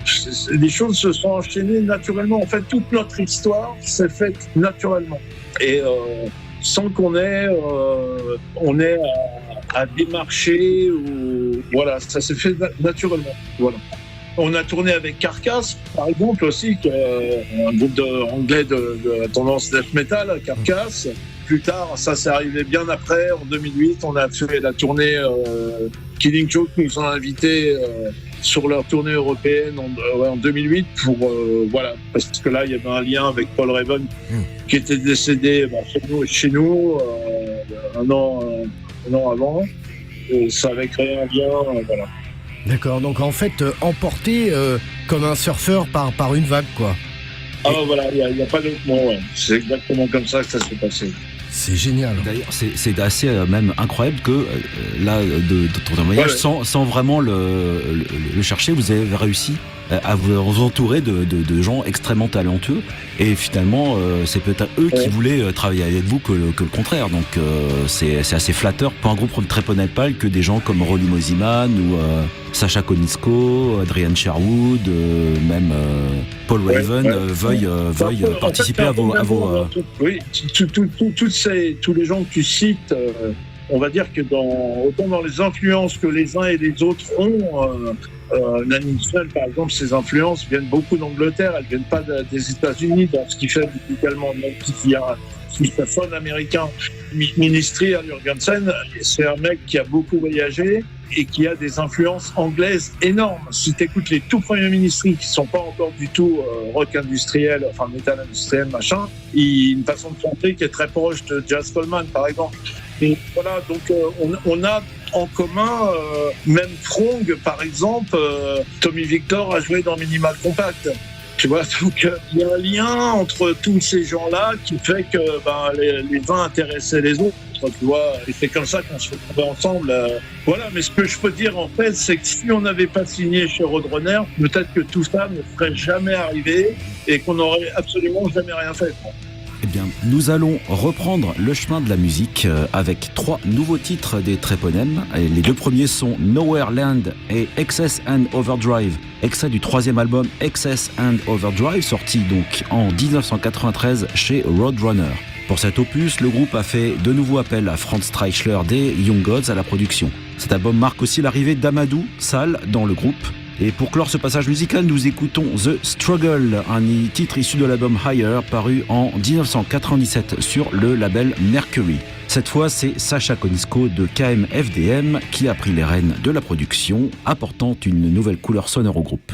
Les choses se sont enchaînées naturellement. En fait, toute notre histoire s'est faite naturellement. Et euh, sans qu'on ait, euh, on ait à, à démarcher. Ou, voilà, ça s'est fait naturellement. Voilà. On a tourné avec Carcass, par exemple, aussi, qui est un groupe de, anglais de, de tendance death metal, Carcass. Plus tard, ça s'est arrivé bien après, en deux mille huit, on a fait la tournée euh, Killing Joke, nous ont invités euh, sur leur tournée européenne en, euh, ouais, en deux mille huit, pour, euh, voilà, parce que là, il y avait un lien avec Paul Raven, mmh. qui était décédé bah, chez nous, chez nous euh, un, an, un an avant. Et ça avait créé un lien, euh, voilà. D'accord, donc en fait, euh, emporté euh, comme un surfeur par, par une vague, quoi. Ah, Et... voilà, il n'y a, a pas d'autre mot, ouais. C'est exactement comme ça que ça s'est passé. C'est génial. D'ailleurs, c'est, c'est assez euh, même incroyable que, euh, là, de, de ton voyage, ouais, ouais. Sans, sans vraiment le, le, le chercher, vous avez réussi à vous entourer de, de, de gens extrêmement talentueux. Et finalement, euh, c'est peut-être eux ouais. qui voulaient euh, travailler avec vous que le, que le contraire. Donc, euh, c'est, c'est assez flatteur pour un groupe comme Treponepal que des gens comme Ronnie Mosiman ou euh, Sacha Konietzko, Adrian Sherwood, euh, même euh, Paul Raven ouais, ouais. Euh, veuillent, euh, veuillent euh, participer en fait, à vos... À vos euh... Oui, tout, tout, tout, tout ces, tous les gens que tu cites... Euh... On va dire que dans, autant dans les influences que les uns et les autres ont, euh, euh, Nine Inch Nails, par exemple, ses influences viennent beaucoup d'Angleterre, elles viennent pas de, des États-Unis, dans ce qui fait musicalement, même s'il y a un phone américain, Ministry à Jurgensen, c'est un mec qui a beaucoup voyagé et qui a des influences anglaises énormes. Si tu écoutes les tout premiers Ministry qui sont pas encore du tout euh, rock industriel, enfin metal industriel, machin, il, une façon de chanter qui est très proche de Jazz Coleman, par exemple. Et voilà, donc euh, on, on a en commun, euh, même Prong, par exemple, euh, Tommy Victor a joué dans Minimal Compact. Tu vois, donc il euh, y a un lien entre tous ces gens-là qui fait que ben, les, les uns intéressaient les autres. Tu vois, et c'est comme ça qu'on se retrouvait ensemble. Euh, voilà, mais ce que je peux dire en fait, c'est que si on n'avait pas signé chez Roadrunner, peut-être que tout ça ne serait jamais arrivé et qu'on n'aurait absolument jamais rien fait. Eh bien, nous allons reprendre le chemin de la musique avec trois nouveaux titres des Treponem. Les deux premiers sont Nowhere Land et Excess and Overdrive, extrait du troisième album Excess and Overdrive, sorti donc en dix-neuf cent quatre-vingt-treize chez Roadrunner. Pour cet opus, le groupe a fait de nouveau appel à Franz Streichler des Young Gods à la production. Cet album marque aussi l'arrivée d'Amadou Sall dans le groupe. Et pour clore ce passage musical, nous écoutons The Struggle, un titre issu de l'album Higher, paru en dix-neuf cent quatre-vingt-dix-sept sur le label Mercury. Cette fois, c'est Sacha Konietzko de K M F D M qui a pris les rênes de la production, apportant une nouvelle couleur sonore au groupe.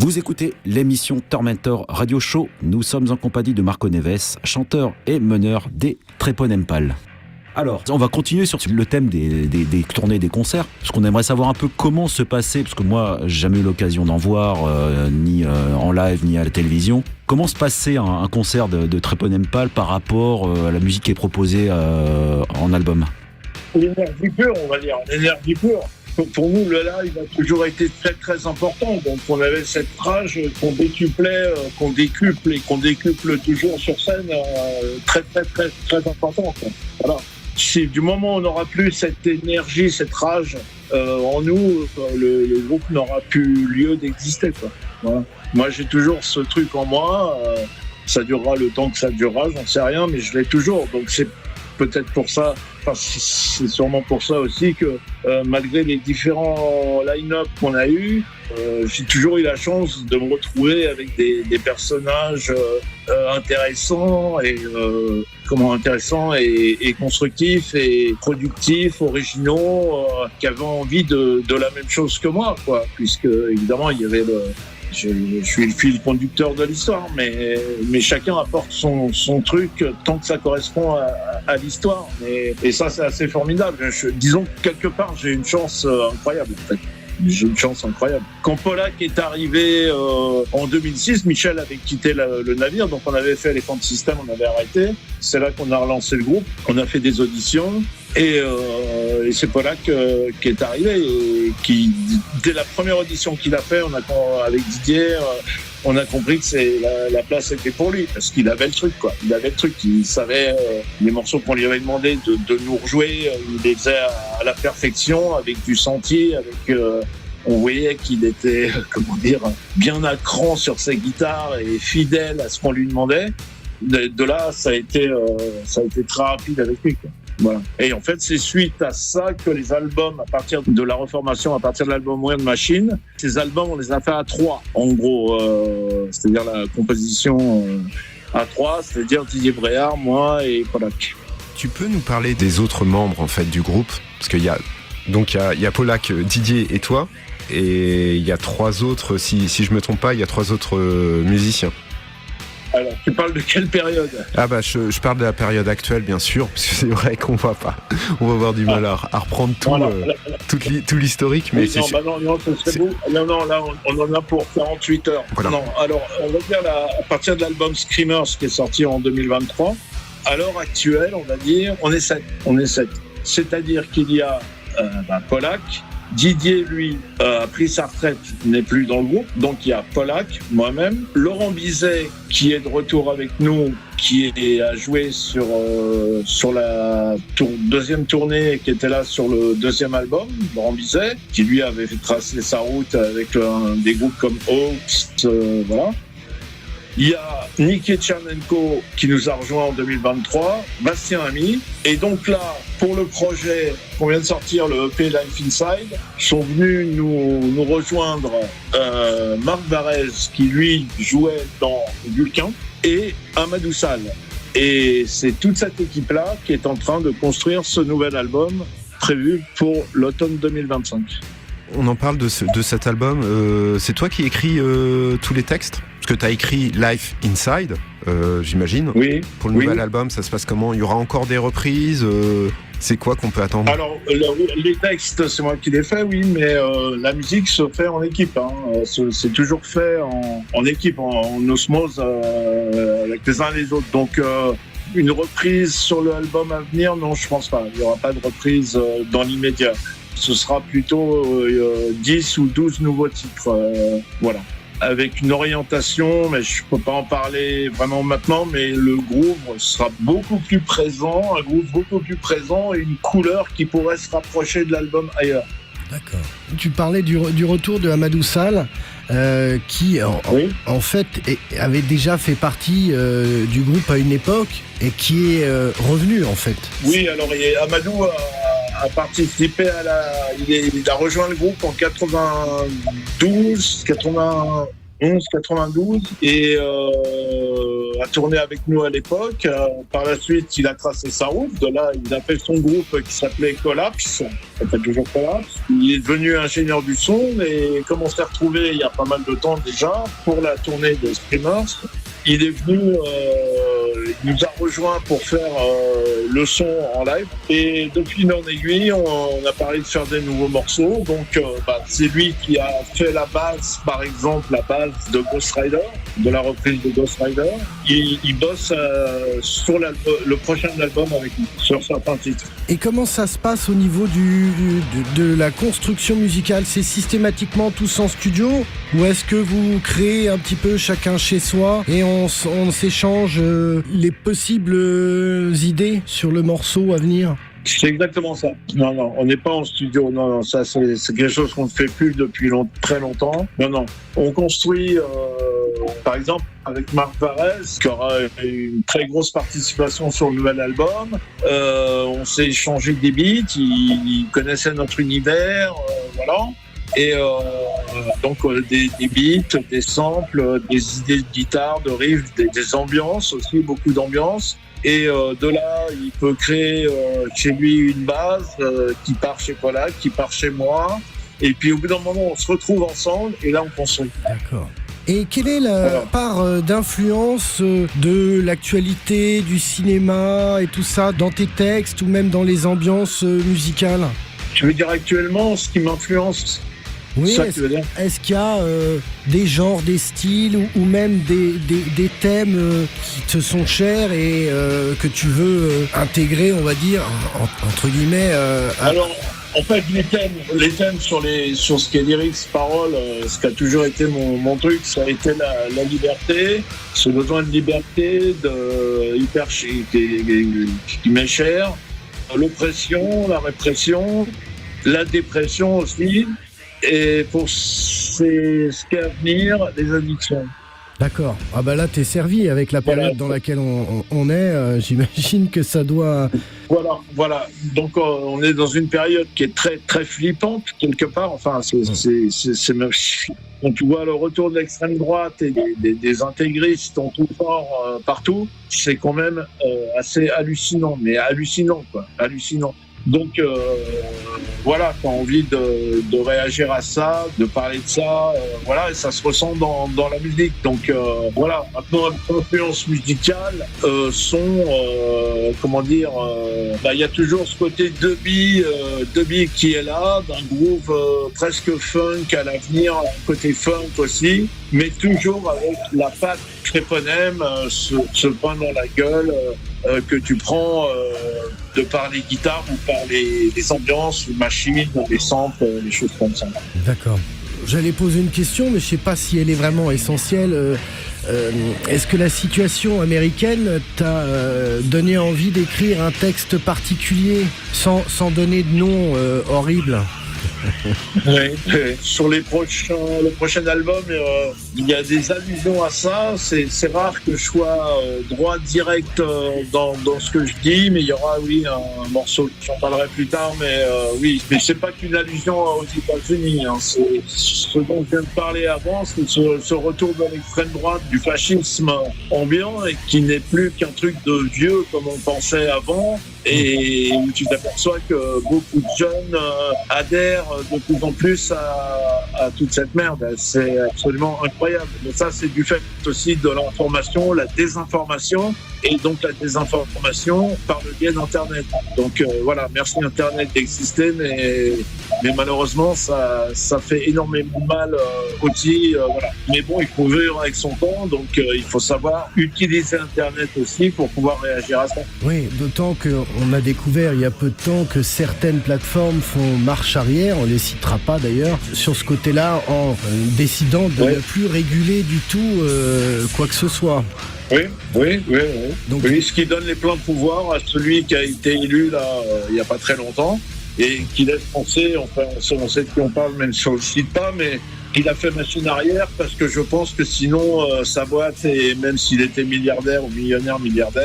Vous écoutez l'émission Tormentor Radio Show. Nous sommes en compagnie de Marco Neves, chanteur et meneur des Treponempal. Alors, on va continuer sur le thème des, des, des tournées, des concerts, parce qu'on aimerait savoir un peu comment se passait, parce que moi, j'ai jamais eu l'occasion d'en voir, euh, ni euh, en live, ni à la télévision. Comment se passait un, un concert de, de Treponempal par rapport euh, à la musique qui est proposée euh, en album? L'énergie pure, on va dire, l'énergie pure. Pour, pour nous, le live a toujours été très très important. Donc on avait cette rage qu'on décuplait, euh, qu'on décuple et qu'on décuple toujours sur scène, euh, très très très très important. Quoi. Voilà. Si du moment où on n'aura plus cette énergie, cette rage euh, en nous, euh, le, le groupe n'aura plus lieu d'exister. Quoi. Voilà. Moi, j'ai toujours ce truc en moi. Euh, ça durera le temps que ça durera, j'en sais rien, mais je l'ai toujours. Donc c'est peut-être pour ça, enfin, c'est sûrement pour ça aussi que euh, malgré les différents line-up qu'on a eus, euh, j'ai toujours eu la chance de me retrouver avec des, des personnages euh, intéressants et euh, comment intéressants et, et constructifs et productifs, originaux, euh, qui avaient envie de, de la même chose que moi, quoi. Puisque évidemment il y avait le Je, je suis le fil conducteur de l'histoire, mais, mais chacun apporte son, son truc tant que ça correspond à, à l'histoire. Et, et ça, c'est assez formidable. Je, disons que quelque part, j'ai une chance euh, incroyable, en fait. J'ai une chance incroyable. Quand Polak est arrivé euh, en deux mille six, Michel avait quitté la, le navire, donc on avait fait Elephant System, on avait arrêté. C'est là qu'on a relancé le groupe, on a fait des auditions. Et, euh, et c'est Polak euh, qui est arrivé et qui, dès la première audition qu'il a fait, on a, avec Didier, euh, on a compris que c'est, la, la place était pour lui parce qu'il avait le truc, quoi. Il avait le truc, il savait euh, les morceaux qu'on lui avait demandé de, de nous rejouer, euh, il les faisait à, à la perfection, avec du sentier, avec. Euh, on voyait qu'il était, euh, comment dire, bien à cran sur ses guitares et fidèle à ce qu'on lui demandait. De, de là, ça a été, euh, ça a été très rapide avec lui, quoi. Voilà. Et en fait, c'est suite à ça que les albums, à partir de la reformation, à partir de l'album Weird Machine, ces albums, on les a fait à trois, en gros. Euh, c'est-à-dire la composition euh, à trois, c'est-à-dire Didier Bréard, moi et Polak. Tu peux nous parler des autres membres, en fait, du groupe? Parce qu'il y a, donc, il y a, il y a Polak, Didier et toi, et il y a trois autres, si, si je me trompe pas, il y a trois autres euh, musiciens. Alors, tu parles de quelle période? Ah bah je, je parle de la période actuelle, bien sûr, parce que c'est vrai qu'on va pas, on va avoir du mal à, à reprendre tout, voilà, euh, tout, li, tout l'historique, mais oui, c'est non, bah non, non, ce serait beau. Non, non, là, on, on en a pour quarante-huit heures. Voilà. Non, alors, on va dire la, à partir de l'album Screamers qui est sorti en deux mille vingt-trois, à l'heure actuelle, on va dire, on est sept, on est sept. C'est-à-dire qu'il y a euh, bah, Polak. Didier, lui, euh, a pris sa retraite, n'est plus dans le groupe. Donc, il y a Polak, moi-même. Laurent Bizet, qui est de retour avec nous, qui est, a joué sur, euh, sur la tour, deuxième tournée, qui était là sur le deuxième album, Laurent Bizet, qui lui avait fait tracer sa route avec euh, des groupes comme Hawks, euh, voilà. Il y a Niki Tchernenko qui nous a rejoint en deux mille vingt-trois, Bastien Ami. Et donc là, pour le projet qu'on vient de sortir, le E P Life Inside, sont venus nous, nous rejoindre euh, Marc Barrez qui lui jouait dans Vulcain et Amadou Sall. Et c'est toute cette équipe-là qui est en train de construire ce nouvel album prévu pour l'automne deux mille vingt-cinq. On en parle de, ce, de cet album. Euh, c'est toi qui écris euh, tous les textes? Parce que tu as écrit Life Inside, euh, j'imagine. Oui. Pour le nouvel oui. album, ça se passe comment? Il y aura encore des reprises euh, C'est quoi qu'on peut attendre? Alors, le, les textes, c'est moi qui les fais, oui, mais euh, la musique se fait en équipe. Hein. C'est, c'est toujours fait en, en équipe, en, en osmose euh, avec les uns les autres. Donc, euh, une reprise sur l'album à venir, non, je pense pas. Il n'y aura pas de reprise euh, dans l'immédiat. Ce sera plutôt euh, dix ou douze nouveaux titres, euh, voilà. Avec une orientation, mais je peux pas en parler vraiment maintenant, mais le groove sera beaucoup plus présent, un groove beaucoup plus présent et une couleur qui pourrait se rapprocher de l'album ailleurs. D'accord. Tu parlais du, du retour de Amadou Sall, euh, qui en, oui. en, en fait est, avait déjà fait partie euh, du groupe à une époque et qui est euh, revenu en fait. Oui, alors et Amadou a, a participé à la, il, est, il a rejoint le groupe en quatre-vingt-douze, quatre-vingts, onze quatre-vingt-douze et euh, a tourné avec nous à l'époque. Euh, par la suite, il a tracé sa route. De là, il a fait son groupe qui s'appelait Collapse. Ça s'appelle toujours Collapse. Il est devenu ingénieur du son et comme on s'est retrouvé il y a pas mal de temps déjà pour la tournée de Screamers, il est venu, euh, il nous a rejoint pour faire euh, le son en live. Et depuis une en aiguille, on, on a parlé de faire des nouveaux morceaux. Donc, euh, bah, c'est lui qui a fait la base, par exemple, la base de Ghost Rider, de la reprise de Ghost Rider. Il, il bosse euh, sur le prochain album avec nous, sur certains titres. Et comment ça se passe au niveau du, du, de, de la construction musicale? C'est systématiquement tous en studio? Ou est-ce que vous créez un petit peu chacun chez soi et on, on s'échange euh, les possibles euh, idées sur le morceau à venir? C'est exactement ça. Non, non, on n'est pas en studio. Non, non, ça, c'est, c'est quelque chose qu'on ne fait plus depuis long, très longtemps. Non, non. On construit, euh, par exemple, avec Marc Varese, qui aura une très grosse participation sur le nouvel album. Euh, on s'est échangé des beats. Il, il connaissait notre univers. Euh, voilà. Et euh, donc euh, des, des beats, des samples, des idées de guitare, de riffs, des, des ambiances aussi, beaucoup d'ambiances. Et euh, de là, il peut créer euh, chez lui une base euh, qui part chez Polak, qui part chez moi. Et puis au bout d'un moment, on se retrouve ensemble et là, on construit. D'accord. Et quelle est la voilà. part d'influence de l'actualité, du cinéma et tout ça dans tes textes ou même dans les ambiances musicales? Je veux dire actuellement, ce qui m'influence. Oui, est-ce, est-ce qu'il y a euh, des genres, des styles ou, ou même des, des, des thèmes euh, qui te sont chers et euh, que tu veux euh, intégrer, on va dire, en, entre guillemets euh, à... Alors, en fait, les thèmes, les thèmes sur, les, sur ce qui est lyrics, paroles, euh, ce qui a toujours été mon, mon truc, ça a été la, la liberté, ce besoin de liberté, de hyper qui, qui, qui m'est cher, l'oppression, la répression, la dépression aussi. Et pour c'est ce qui est à venir, les addictions. D'accord. Ah bah là, t'es servi avec la période voilà. dans laquelle on, on est. Euh, j'imagine que ça doit... Voilà, voilà. Donc euh, on est dans une période qui est très très flippante quelque part. Enfin, c'est, mmh. c'est, c'est, c'est même... Quand tu vois le retour de l'extrême droite et des, des, des intégristes en tout genre euh, partout, c'est quand même euh, assez hallucinant. Mais hallucinant, quoi. Hallucinant. Donc euh, voilà, tu as envie de, de réagir à ça, de parler de ça, euh, voilà, et ça se ressent dans, dans la musique. Donc euh, voilà, maintenant l'influence musicale euh, sont, euh, comment dire, il euh, bah, y a toujours ce côté dubby, euh, dubby qui est là, d'un groove euh, presque funk à l'avenir, un côté funk aussi, mais toujours avec la patte tréponème, euh, ce, ce pain dans la gueule euh, euh, que tu prends euh, de par les guitares ou par les, les ambiances, les machines, les samples, les choses comme ça. D'accord. J'allais poser une question, mais je ne sais pas si elle est vraiment essentielle. Euh, euh, est-ce que la situation américaine t'a euh, donné envie d'écrire un texte particulier sans, sans donner de nom euh, horrible? Oui, sur les prochains, le prochain album, euh, il y a des allusions à ça. C'est, c'est rare que je sois euh, droit direct euh, dans, dans ce que je dis, mais il y aura, oui, un, un morceau, j'en parlerai plus tard, mais euh, oui, mais c'est pas qu'une allusion aux États-Unis. Hein, c'est ce dont je viens de parler avant, c'est ce, ce retour de l'extrême droite, du fascisme ambiant, et qui n'est plus qu'un truc de vieux comme on pensait avant. Et où tu t'aperçois que beaucoup de jeunes euh, adhèrent de plus en plus à, à toute cette merde. C'est absolument incroyable. Mais ça, c'est du fait aussi de l'information, la désinformation, et donc la désinformation par le biais d'Internet. Donc euh, voilà, merci Internet d'exister, mais, mais malheureusement, ça, ça fait énormément de mal euh, aussi. Euh, voilà. Mais bon, il faut vivre avec son temps, donc euh, il faut savoir utiliser Internet aussi pour pouvoir réagir à ça. Oui, d'autant qu'on a découvert il y a peu de temps que certaines plateformes font marche arrière, on les citera pas d'ailleurs, sur ce côté-là, en euh, décidant de ouais. ne plus réguler du tout euh, quoi que ce soit. Oui, oui, oui, oui. Donc, oui, ce qui donne les pleins pouvoirs à celui qui a été élu là euh, il n'y a pas très longtemps et qui laisse penser, enfin, on sait de qui on parle, même si on ne le cite pas, mais il a fait machine arrière parce que je pense que sinon euh, sa boîte, et même s'il était milliardaire ou millionnaire, milliardaire,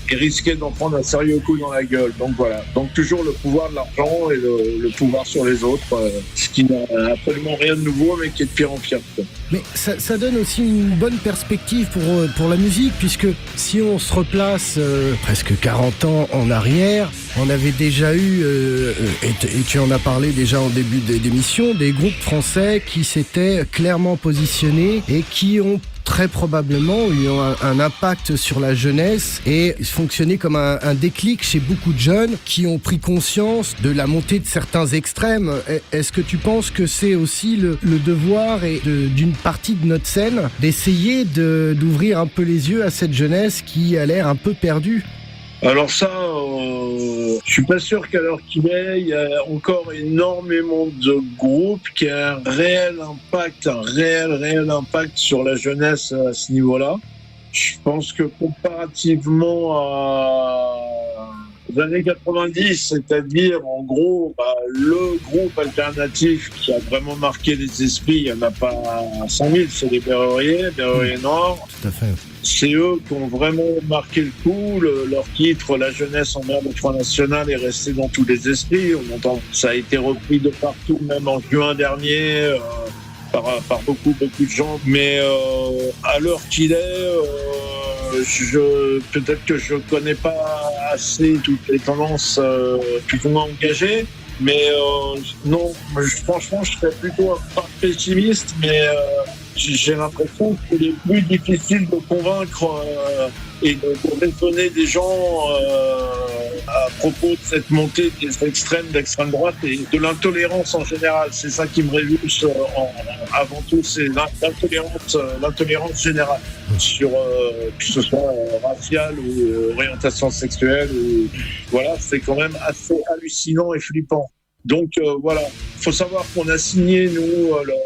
et risquer d'en prendre un sérieux coup dans la gueule. Donc voilà. Donc toujours le pouvoir de l'argent et le, le pouvoir sur les autres, euh, ce qui n'a absolument rien de nouveau, mais qui est de pire en pire. Quoi. Mais ça, ça donne aussi une bonne perspective pour, pour la musique, puisque si on se replace euh, presque quarante ans en arrière, on avait déjà eu, euh, et, et tu en as parlé déjà en début d'émission, des groupes français qui s'étaient clairement positionnés et qui ont très probablement eu un, un impact sur la jeunesse et fonctionné comme un, un déclic chez beaucoup de jeunes qui ont pris conscience de la montée de certains extrêmes. Est-ce que tu penses que c'est aussi le, le devoir et de, d'une partie de notre scène d'essayer de, d'ouvrir un peu les yeux à cette jeunesse qui a l'air un peu perdue ? Alors ça, euh, je suis pas sûr qu'à l'heure qu'il est, il y a encore énormément de groupes qui ont un réel impact, un réel, réel impact sur la jeunesse à ce niveau-là. Je pense que comparativement à aux années quatre-vingt-dix, c'est-à-dire en gros bah, le groupe alternatif qui a vraiment marqué les esprits, il n'y en a pas cent mille, c'est les Berruriers, Berruriers Nord. Tout à fait. C'est eux qui ont vraiment marqué le coup. Le, leur titre, La jeunesse en mer du Front National, est resté dans tous les esprits. On entend, ça a été repris de partout, même en juin dernier, euh, par, par beaucoup, beaucoup de gens. Mais euh, à l'heure qu'il est, euh, je, peut-être que je connais pas assez toutes les tendances euh, plus ou moins engagées. Mais euh, non, je, franchement, je serais plutôt un peu pessimiste, mais euh, j'ai l'impression qu'il est plus difficile de convaincre euh, et de, de raisonner des gens euh, à propos de cette montée des extrêmes, d'extrême droite et de l'intolérance en général. C'est ça qui me révulse euh, en, avant tout, c'est l'intolérance, euh, l'intolérance générale, sur, euh, que ce soit euh, raciale ou euh, orientation sexuelle. Ou, voilà, c'est quand même assez hallucinant et flippant. Donc euh, voilà, il faut savoir qu'on a signé, nous, euh, le,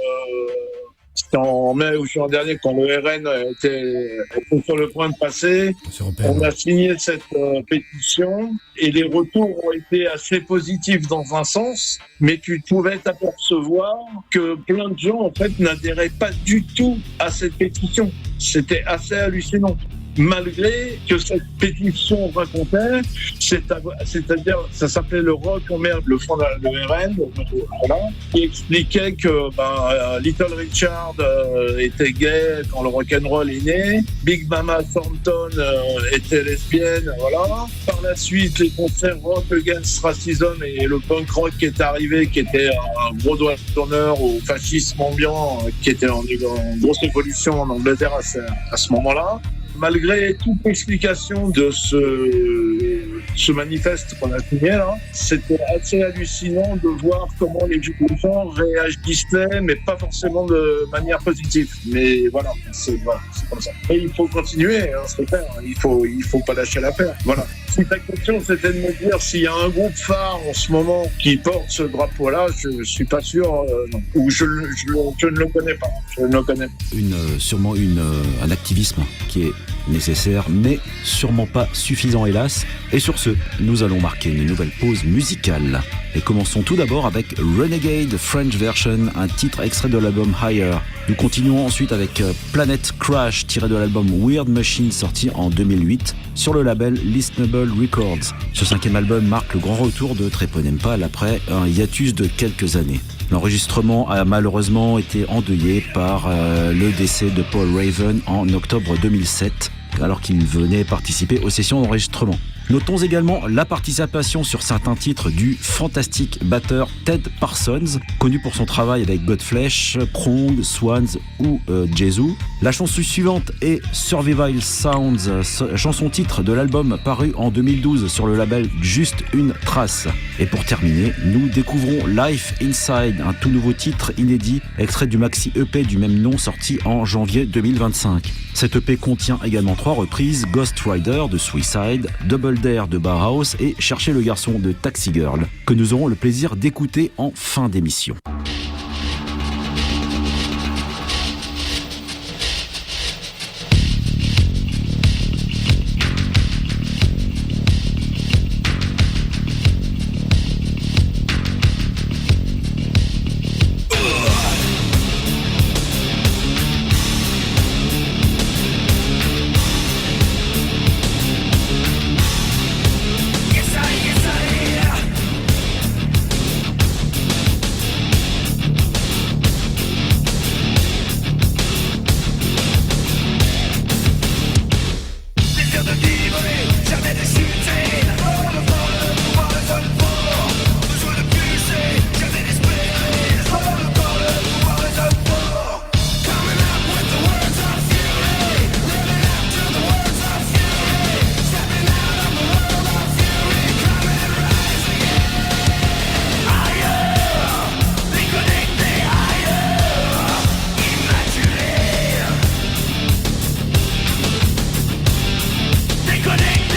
c'était en mai ou juin dernier, quand le R N était, était sur le point de passer, on a signé cette euh, pétition et les retours ont été assez positifs dans un sens, mais tu pouvais t'apercevoir que plein de gens en fait n'adhéraient pas du tout à cette pétition. C'était assez hallucinant. Malgré que cette pétition racontait, c'est-à-dire, ça s'appelait le Rock en mer, le fond de le R N, voilà, qui expliquait que ben, Little Richard euh, était gay quand le rock'n'roll est né, Big Mama Thornton euh, était lesbienne, voilà. Par la suite, les concerts Rock Against Racism et le punk rock qui est arrivé, qui était un gros doigt d'honneur au fascisme ambiant, qui était en, en grosse évolution en Angleterre à ce, à ce moment-là. Malgré toute explication de ce, ce manifeste qu'on a signé là, c'était assez hallucinant de voir comment les gens réagissaient, mais pas forcément de manière positive. Mais voilà, c'est, voilà, c'est comme ça. Et il faut continuer, hein, c'est clair. Il faut, il faut pas lâcher l'affaire. Voilà. Si ta question c'était de me dire s'il y a un groupe phare en ce moment qui porte ce drapeau-là, je suis pas sûr, euh, non. Ou je, je, je ne le connais pas. Je ne le connais pas. Une, euh, sûrement une, euh, un activisme qui est nécessaire, mais sûrement pas suffisant, hélas. Et sur ce, nous allons marquer une nouvelle pause musicale. Et commençons tout d'abord avec Renegade French Version, un titre extrait de l'album Higher. Nous continuons ensuite avec Planet Crash, tiré de l'album Weird Machine, sorti en deux mille huit, sur le label Listenable Records. Ce cinquième album marque le grand retour de Treponempal après un hiatus de quelques années. L'enregistrement a malheureusement été endeuillé par euh, le décès de Paul Raven en octobre deux mille sept, alors qu'il venait participer aux sessions d'enregistrement. Notons également la participation sur certains titres du fantastique batteur Ted Parsons, connu pour son travail avec Godflesh, Prong, Swans ou euh, Jesu. La chanson suivante est Survival Sounds, chanson titre de l'album paru en deux mille douze sur le label Juste une trace. Et pour terminer, nous découvrons Life Inside, un tout nouveau titre inédit, extrait du maxi E P du même nom sorti en janvier deux mille vingt-cinq. Cet E P contient également trois reprises, Ghost Rider de Suicide, Double Dare de Bauhaus et Chercher le garçon de Taxi Girl, que nous aurons le plaisir d'écouter en fin d'émission. délivrer, jamais de chuter. Encore le vent, le pouvoir, le seul fort. Besoin de pucer, jamais d'espérer. Encore le pouvoir, le seul fort. Coming up with the words of fury. Living up to the words of fury. Stepping out of the world of fury. Come and rise again. Higher, déconnecté, higher. Immaculé. Déconnecté.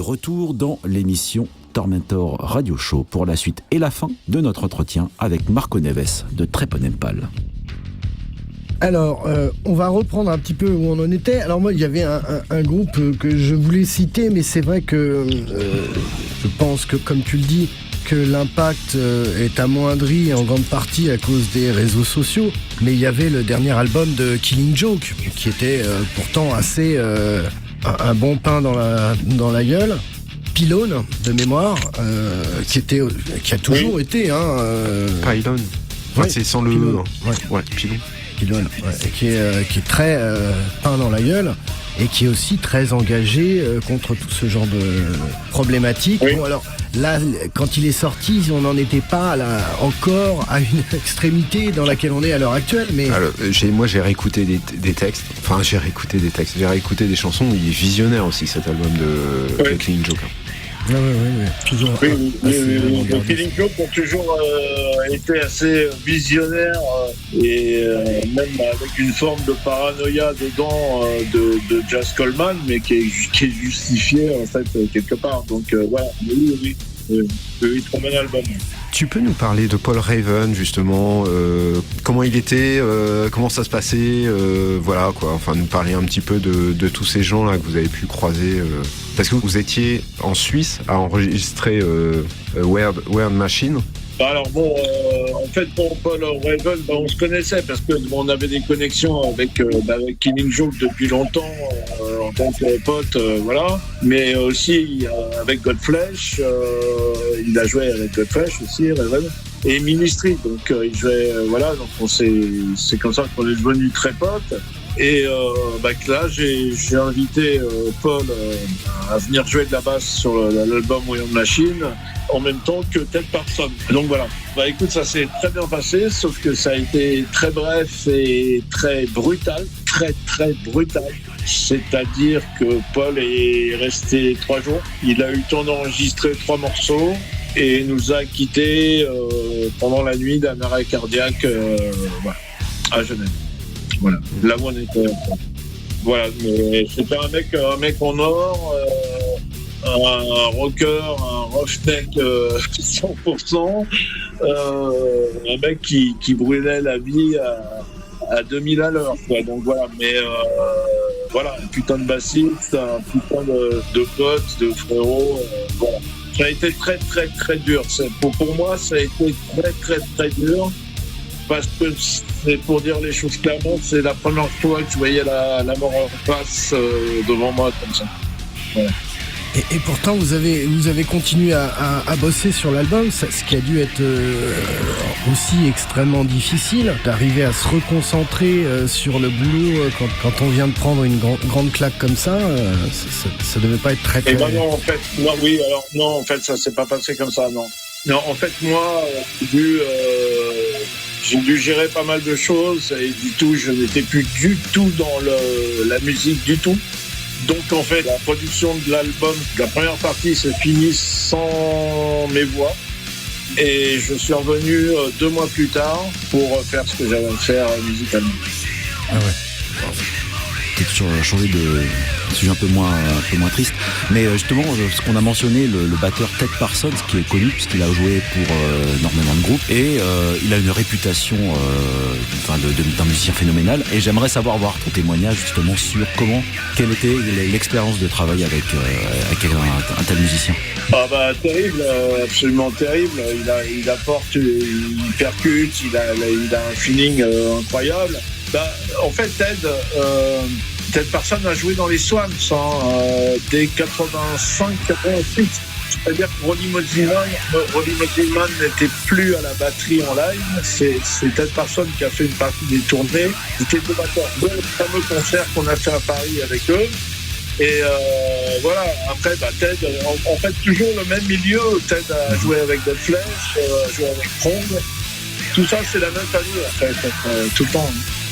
retour dans l'émission Tormentor Radio Show pour la suite et la fin de notre entretien avec Marco Neves de Treponempal. Alors, euh, on va reprendre un petit peu où on en était. Alors moi, il y avait un, un, un groupe que je voulais citer, mais c'est vrai que euh, je pense que, comme tu le dis, que l'impact euh, est amoindri en grande partie à cause des réseaux sociaux. Mais il y avait le dernier album de Killing Joke, qui était euh, pourtant assez euh, un, un bon pain dans la, dans la gueule. Pylone, de mémoire, euh, qui, était, qui a toujours oui. été... Hein, euh... Pylone. Enfin, ouais, c'est sans le... Pylone. Ouais, ouais Pylone. Pylone, ouais, qui, est, euh, qui est très euh, peint dans la gueule et qui est aussi très engagé euh, contre tout ce genre de problématiques. Oui. Bon, alors là, quand il est sorti, on n'en était pas là, encore à une extrémité dans laquelle on est à l'heure actuelle. Mais alors, j'ai, moi, j'ai réécouté des, des textes. Enfin, j'ai réécouté des textes. J'ai réécouté des chansons. Il est visionnaire aussi, cet album de, oui. de Killing Joke. Oui, oui, oui, toujours. Oui, oui, oui, oui, les Killing Joke ont toujours euh, été assez visionnaires euh, et euh, même avec une forme de paranoïa dedans euh, de, de Jazz Coleman, mais qui est, qui est justifiée en fait quelque part. Donc euh, voilà, oui, oui, oui, oui, très bon album. Tu peux nous parler de Paul Raven justement, euh, comment il était, euh, comment ça se passait, euh, voilà quoi, enfin nous parler un petit peu de, de tous ces gens là que vous avez pu croiser, euh, parce que vous étiez en Suisse à enregistrer euh, Weird, Weird Machine. Alors bon, euh, en fait pour Paul Raven, bah, on se connaissait parce que bon, on avait des connexions avec, euh, bah, avec Killing Joke depuis longtemps euh, en tant que pote, euh, voilà. Mais aussi euh, avec Godflesh, euh, il a joué avec Godflesh aussi, Raven, et Ministry. Donc euh, il jouait, euh, voilà. Donc on s'est, c'est comme ça qu'on est devenus très potes. Et euh, bah, là, j'ai, j'ai invité euh, Paul euh, à venir jouer de la basse sur l'album Weird Machine en même temps que Ted Parson. Donc voilà. Bah écoute, ça s'est très bien passé, sauf que ça a été très bref et très brutal, très très brutal. C'est-à-dire que Paul est resté trois jours. Il a eu le temps d'enregistrer trois morceaux et nous a quittés euh, pendant la nuit d'un arrêt cardiaque euh, voilà, à Genève. Voilà, là où on était. Voilà, mais c'était un mec, un mec en or, euh, un rocker, un roughneck euh, cent pour cent, euh, un mec qui, qui brûlait la vie à, à deux mille à l'heure, quoi. Donc voilà, mais euh, voilà, un putain de bassiste, un putain de, de pote, de frérot, euh, voilà. Ça a été très très très dur. C'est, pour, pour moi, ça a été très très très dur. Parce que c'est pour dire les choses clairement, c'est la première fois que je voyais la, la mort en face euh, devant moi comme ça. Voilà. Et, et pourtant, vous avez, vous avez continué à, à, à bosser sur l'album, ça, ce qui a dû être euh, aussi extrêmement difficile, d'arriver à se reconcentrer euh, sur le boulot euh, quand, quand on vient de prendre une grand, grande claque comme ça. Euh, ça, ça, ça devait pas être très. très... Et ben non, en fait, non, oui, alors non, en fait, ça s'est pas passé comme ça, non. Non, en fait, moi, j'ai dû, euh, j'ai dû gérer pas mal de choses et du tout, je n'étais plus du tout dans le, la musique du tout. Donc, en fait, la production de l'album, la première partie s'est finie sans mes voix. Et je suis revenu euh, deux mois plus tard pour faire ce que j'avais à faire euh, musicalement. Ah ouais. Peut-être sur changer de sujet un peu moins un peu moins triste, mais justement ce qu'on a mentionné, le, le batteur Ted Parsons, qui est connu puisqu'il a joué pour euh, énormément de groupes et euh, il a une réputation euh, enfin de, de, d'un musicien phénoménal. Et j'aimerais savoir voir ton témoignage justement sur comment, quelle était l'expérience de travail avec euh, avec un, un tel musicien. Ah bah terrible, absolument terrible. Il a il apporte, il percute, il a il a un feeling euh, incroyable. Bah, en fait, Ted, euh, Ted Parsons a joué dans les Swans hein, euh, dès quatre-vingt-cinq quatre-vingt-six. C'est-à-dire que Roddy Mosiman, Roddy Mosiman n'était plus à la batterie en live. C'est, c'est Ted Parsons qui a fait une partie des tournées. C'était le batteur de le fameux concert qu'on a fait à Paris avec eux. Et euh, voilà, après, bah, Ted, en, en fait, toujours le même milieu. Ted a joué avec Dead Flesh, euh, a joué avec Prong. Tout ça, c'est la même famille, en fait, euh, tout le temps.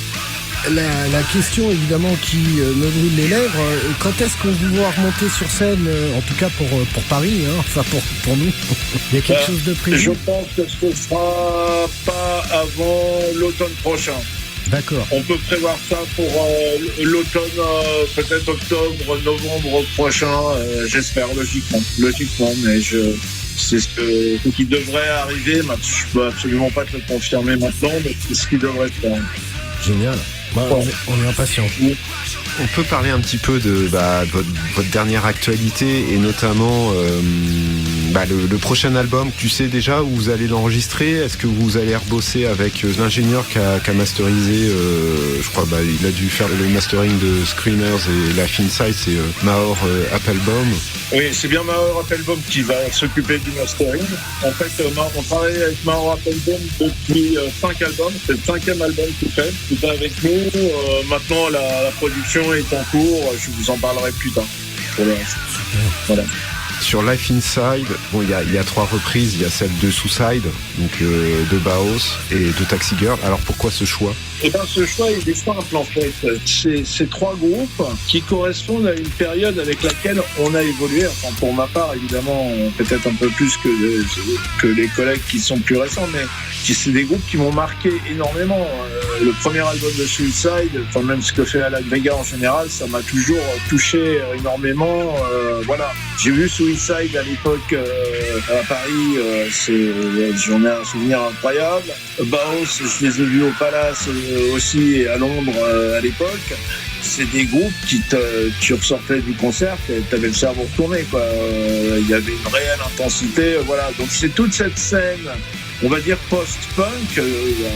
La, la question évidemment qui euh, me brûle les lèvres, euh, quand est-ce qu'on vous voit remonter sur scène, euh, en tout cas pour, pour Paris, hein, enfin pour, pour nous, il y a quelque euh, chose de prévu? Je pense que ce ne sera pas avant l'automne prochain. D'accord. On peut prévoir ça pour euh, l'automne, euh, peut-être octobre, novembre prochain, euh, j'espère, logiquement. Logiquement, mais je, c'est ce, que, ce qui devrait arriver. Je peux absolument pas te le confirmer maintenant, mais c'est ce qui devrait se faire. Génial. Bah, Bon. on, est, on est impatient. On peut parler un petit peu de, bah, de votre, votre dernière actualité et notamment euh, bah, le, le prochain album. Tu sais déjà où vous allez l'enregistrer? Est-ce que vous allez rebosser avec euh, l'ingénieur qui a, qui a masterisé, euh, je crois, bah, il a dû faire le mastering de Screamers et Life Inside, c'est euh, Mahor euh, Applebaum. Oui, c'est bien Mahor Applebaum qui va s'occuper du mastering. En fait, euh, on travaille avec Mahor Applebaum depuis euh, cinq albums. C'est le cinquième album qu'il fait. Il est avec nous. Euh, maintenant, la, la production est en cours. Je vous en parlerai plus tard. Pour le reste. Voilà. Sur Life Inside, bon, il y a, il y a trois reprises. Il y a celle de Suicide, donc euh, de Baos et de Taxi Girl. Alors pourquoi ce choix? Et bien, ce choix il est simple en fait. C'est ces trois groupes qui correspondent à une période avec laquelle on a évolué. Enfin, pour ma part, évidemment, peut-être un peu plus que, les, que les collègues qui sont plus récents, mais qui, c'est des groupes qui m'ont marqué énormément. Euh, le premier album de Suicide, enfin, même ce que fait Alan Vega en général, ça m'a toujours touché énormément. Euh, voilà. J'ai vu Suicide à l'époque euh, à Paris, euh, c'est, j'en ai un souvenir incroyable. Baos, je les ai vus au Palace euh, aussi et à Londres euh, à l'époque. C'est des groupes qui te, tu ressortais du concert, t'avais le cerveau retourné, quoi. Euh, il y avait une réelle intensité, voilà. Donc c'est toute cette scène, on va dire post-punk, euh,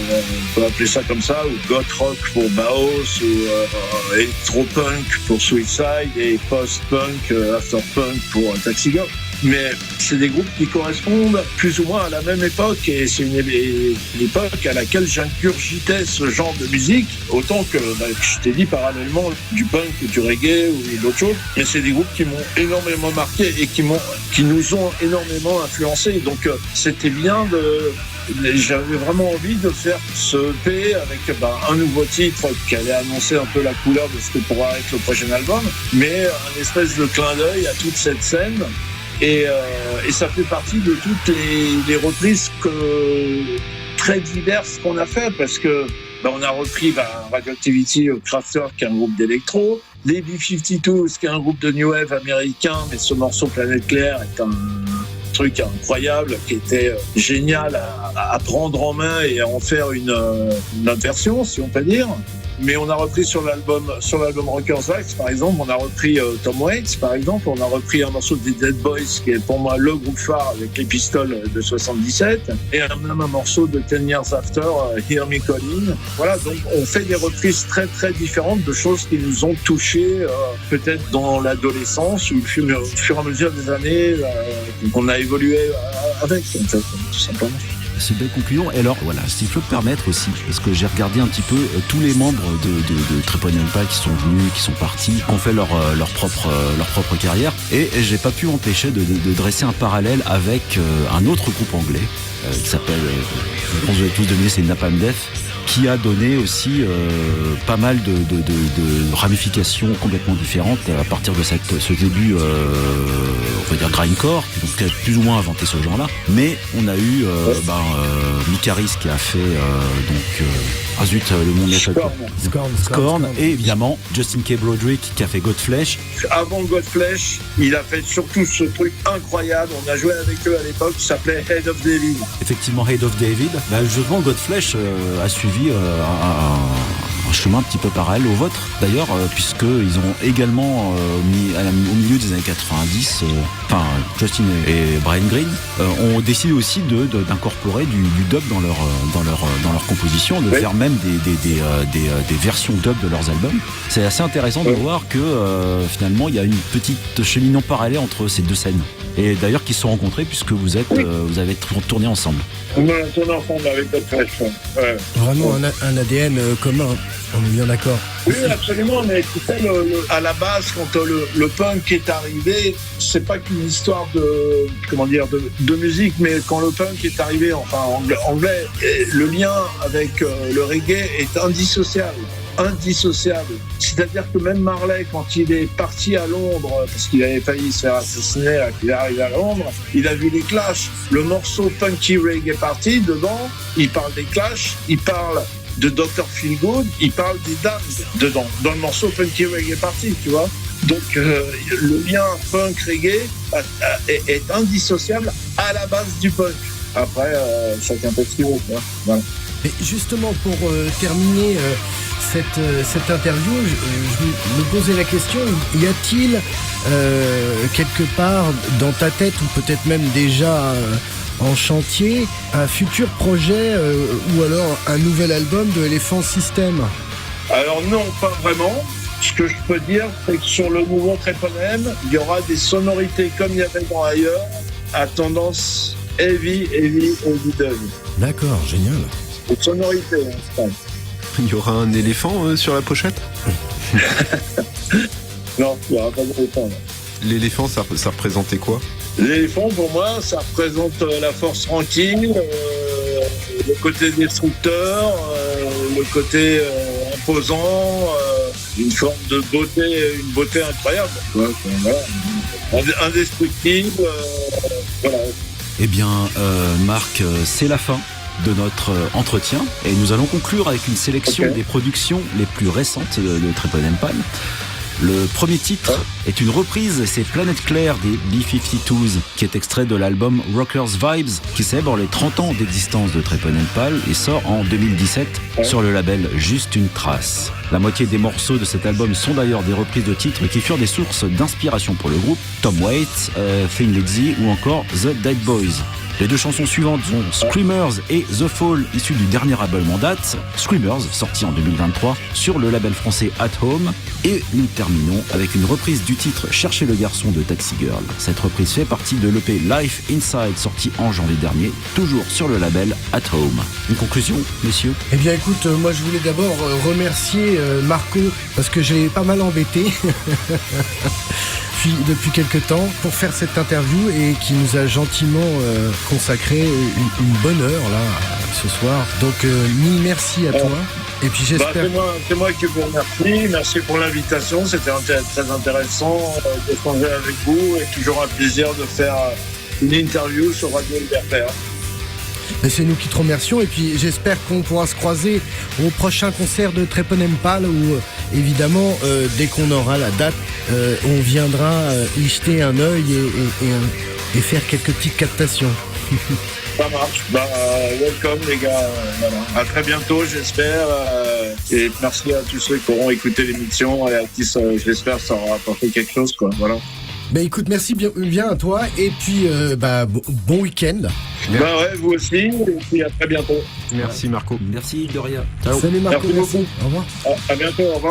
on peut appeler ça comme ça, ou goth rock pour Baos, ou euh, electro-punk pour Suicide, et post-punk, euh, after-punk pour euh, Taxi Girl. Mais c'est des groupes qui correspondent plus ou moins à la même époque, et c'est une, une époque à laquelle j'ingurgitais ce genre de musique, autant que, bah, je t'ai dit, parallèlement du punk ou du reggae ou d'autres choses. Mais c'est des groupes qui m'ont énormément marqué et qui m'ont, qui nous ont énormément influencés. Donc euh, c'était bien de, j'avais vraiment envie de faire ce E P avec bah, un nouveau titre qui allait annoncer un peu la couleur de ce que pourra être le prochain album, mais un espèce de clin d'œil à toute cette scène. Et, euh, et ça fait partie de toutes les, les reprises que, très diverses qu'on a fait, parce que bah, on a repris bah, Radioactivity, Kraftwerk, qui est un groupe d'électro, les B cinquante-deux, qui est un groupe de new wave américain, mais ce morceau Planète Claire est un truc incroyable qui était génial à, à prendre en main et à en faire une, une autre version, si on peut dire. Mais on a repris sur l'album, sur l'album Rockers Wax, par exemple, on a repris euh, Tom Waits, par exemple, on a repris un morceau des Dead Boys, qui est pour moi le groupe phare avec les Pistols de soixante-dix-sept, et même un morceau de Ten Years After, euh, Hear Me Calling. Voilà, donc on fait des reprises très très différentes de choses qui nous ont touchés, euh, peut-être dans l'adolescence, ou au fur, au fur et à mesure des années, euh, qu'on a évolué avec, en fait, tout simplement. C'est une belle conclusion. Et alors, voilà, s'il faut me permettre aussi, parce que j'ai regardé un petit peu euh, tous les membres de, de, de Triple Empire qui sont venus, qui sont partis, qui ont fait leur, euh, leur, propre, euh, leur propre carrière, et, et j'ai pas pu m'empêcher de, de, de dresser un parallèle avec euh, un autre groupe anglais euh, qui s'appelle, euh, je pense que vous avez tous deviné, c'est Napalm Death, qui a donné aussi euh, pas mal de, de, de, de ramifications complètement différentes à partir de cette, ce début, euh, on va dire grindcore, qui a plus ou moins inventé ce genre-là. Mais on a eu euh, ben, euh, Mikaris qui a fait euh, donc euh, ah zut, le monde est Scorn, Scorn, Scorn, et évidemment Justin K. Broderick qui a fait Godflesh. Avant Godflesh, il a fait surtout ce truc incroyable. On a joué avec eux à l'époque, qui s'appelait Head of David. Effectivement, Head of David. Ben, justement, Godflesh euh, a suivi euh, un, un chemin un petit peu parallèle au vôtre, d'ailleurs, euh, puisqu'ils ont également euh, mis à la, au milieu des années quatre-vingt-dix, euh, enfin Justin et Brian Green euh, ont décidé aussi de, de, d'incorporer du, du dub dans leur, dans leur, dans leur composition, de oui. faire même des, des, des, euh, des, euh, des versions dub de leurs albums. C'est assez intéressant oui. de voir que euh, finalement il y a une petite cheminement parallèle entre ces deux scènes. Et d'ailleurs qui se sont rencontrés puisque vous, êtes, oui. euh, vous avez tourné ensemble. On a tourné ensemble avec Godflesh. Ouais. Vraiment un, un A D N euh, commun, on est bien d'accord. Oui, absolument, mais tu sais, le, le, à la base, quand le, le punk est arrivé, c'est pas qu'une histoire de, comment dire, de, de musique, mais quand le punk est arrivé, enfin anglais, anglais le lien avec euh, le reggae est indissociable. indissociable. C'est-à-dire que même Marley, quand il est parti à Londres, parce qu'il avait failli se faire assassiner, qu'il est arrivé à Londres, il a vu les Clash. Le morceau Punky Reggae Party, dedans, il parle des Clash, il parle de docteur Feelgood, il parle des dames dedans, dans le morceau Funky Reggae Party, tu vois. Donc euh, le lien punk reggae a, a, est, est indissociable à la base du punk. Après, euh, chacun peut ce qu'il veut, voilà. Et justement, pour euh, terminer euh, cette, euh, cette interview, je, je me posais la question, y a-t-il euh, quelque part dans ta tête, ou peut-être même déjà euh, en chantier, un futur projet euh, ou alors un nouvel album de Elephant System? Alors non, pas vraiment. Ce que je peux dire, c'est que sur le nouveau Treponème, il y aura des sonorités comme il y avait dans ailleurs, à tendance heavy, heavy, heavy dub. D'accord, génial. Des sonorités, hein, c'est pas. Il y aura un éléphant euh, sur la pochette. Non, il n'y aura pas d'éléphant. L'éléphant, ça, ça représentait quoi? L'éléphant, pour moi, ça représente euh, la force tranquille, euh, le côté destructeur, euh, le côté euh, imposant, euh, une forme de beauté, une beauté incroyable. Ouais, voilà. Indestructible. Euh, voilà. Eh bien, euh, Marc, euh, c'est la fin de notre euh, entretien et nous allons conclure avec une sélection Okay. des productions les plus récentes de, de Treponème Palm. Le premier titre est une reprise, c'est Planète Claire des B cinquante-deux, qui est extrait de l'album Rockers Vibes, qui célèbre les trente ans d'existence de Treponème Palm et sort en deux mille dix-sept sur le label Juste une Trace. La moitié des morceaux de cet album sont d'ailleurs des reprises de titres qui furent des sources d'inspiration pour le groupe, Tom Waits, euh, Thin Lizzy ou encore The Dead Boys. Les deux chansons suivantes sont Screamers et The Fall, issus du dernier album en date, Screamers, sorti en deux mille vingt-trois sur le label français At Home. Et nous terminons avec une reprise du titre Chercher le garçon de Taxi Girl. Cette reprise fait partie de l'E P Life Inside, sorti en janvier dernier, toujours sur le label At Home. Une conclusion, messieurs? Eh bien écoute, euh, moi je voulais d'abord euh, remercier euh, Marco, parce que je l'ai pas mal embêté depuis, depuis quelques temps pour faire cette interview et qui nous a gentiment euh, consacré une, une bonne heure là ce soir. Donc euh, mille merci à toi. Et puis Bah, j'espère... c'est, moi, c'est moi qui vous remercie. Merci pour l'invitation. C'était inté- très intéressant euh, d'échanger avec vous et toujours un plaisir de faire une interview sur Radio Libertaire. Mais c'est nous qui te remercions et puis j'espère qu'on pourra se croiser au prochain concert de Treponème Palm où euh, évidemment euh, dès qu'on aura la date euh, on viendra euh, y jeter un œil et, et, et, euh, et faire quelques petites captations. Ça marche. Bah, welcome les gars. Euh, voilà. À très bientôt, j'espère. Euh, et merci à tous ceux qui auront écouté l'émission et à qui ça, j'espère ça aura apporté quelque chose, quoi. Voilà. Bah écoute, merci bien, bien à toi et puis euh, bah, bon, bon week-end. Bah ouais, vous aussi. Et puis à très bientôt. Merci Marco. Merci, Doria. Ciao. Salut Marco, Merci merci. beaucoup. Au revoir. À, à bientôt. Au revoir.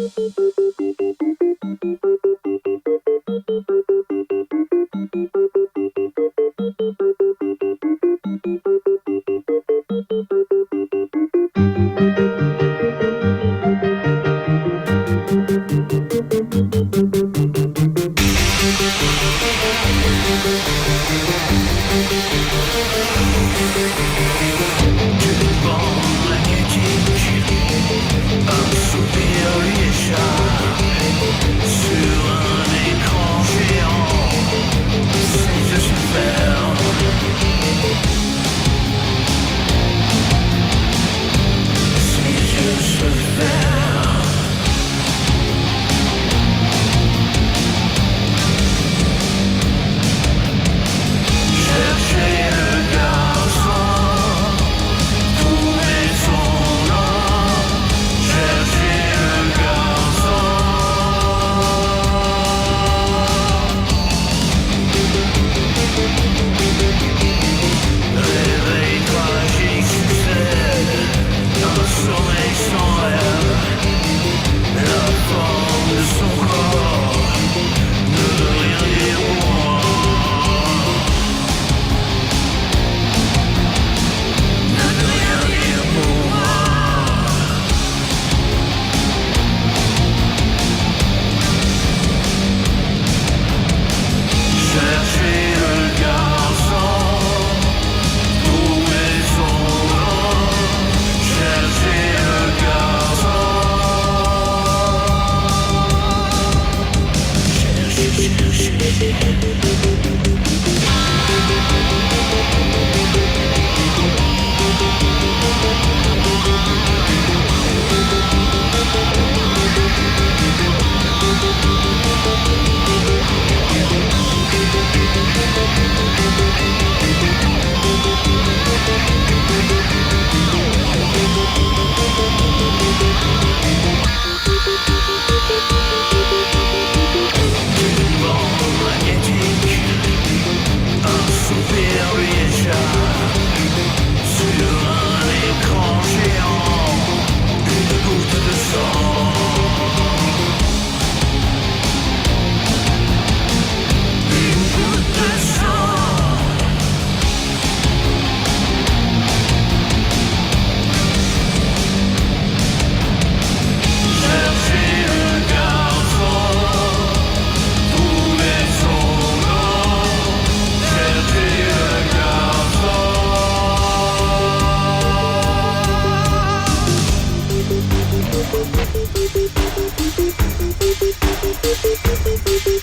Thank you.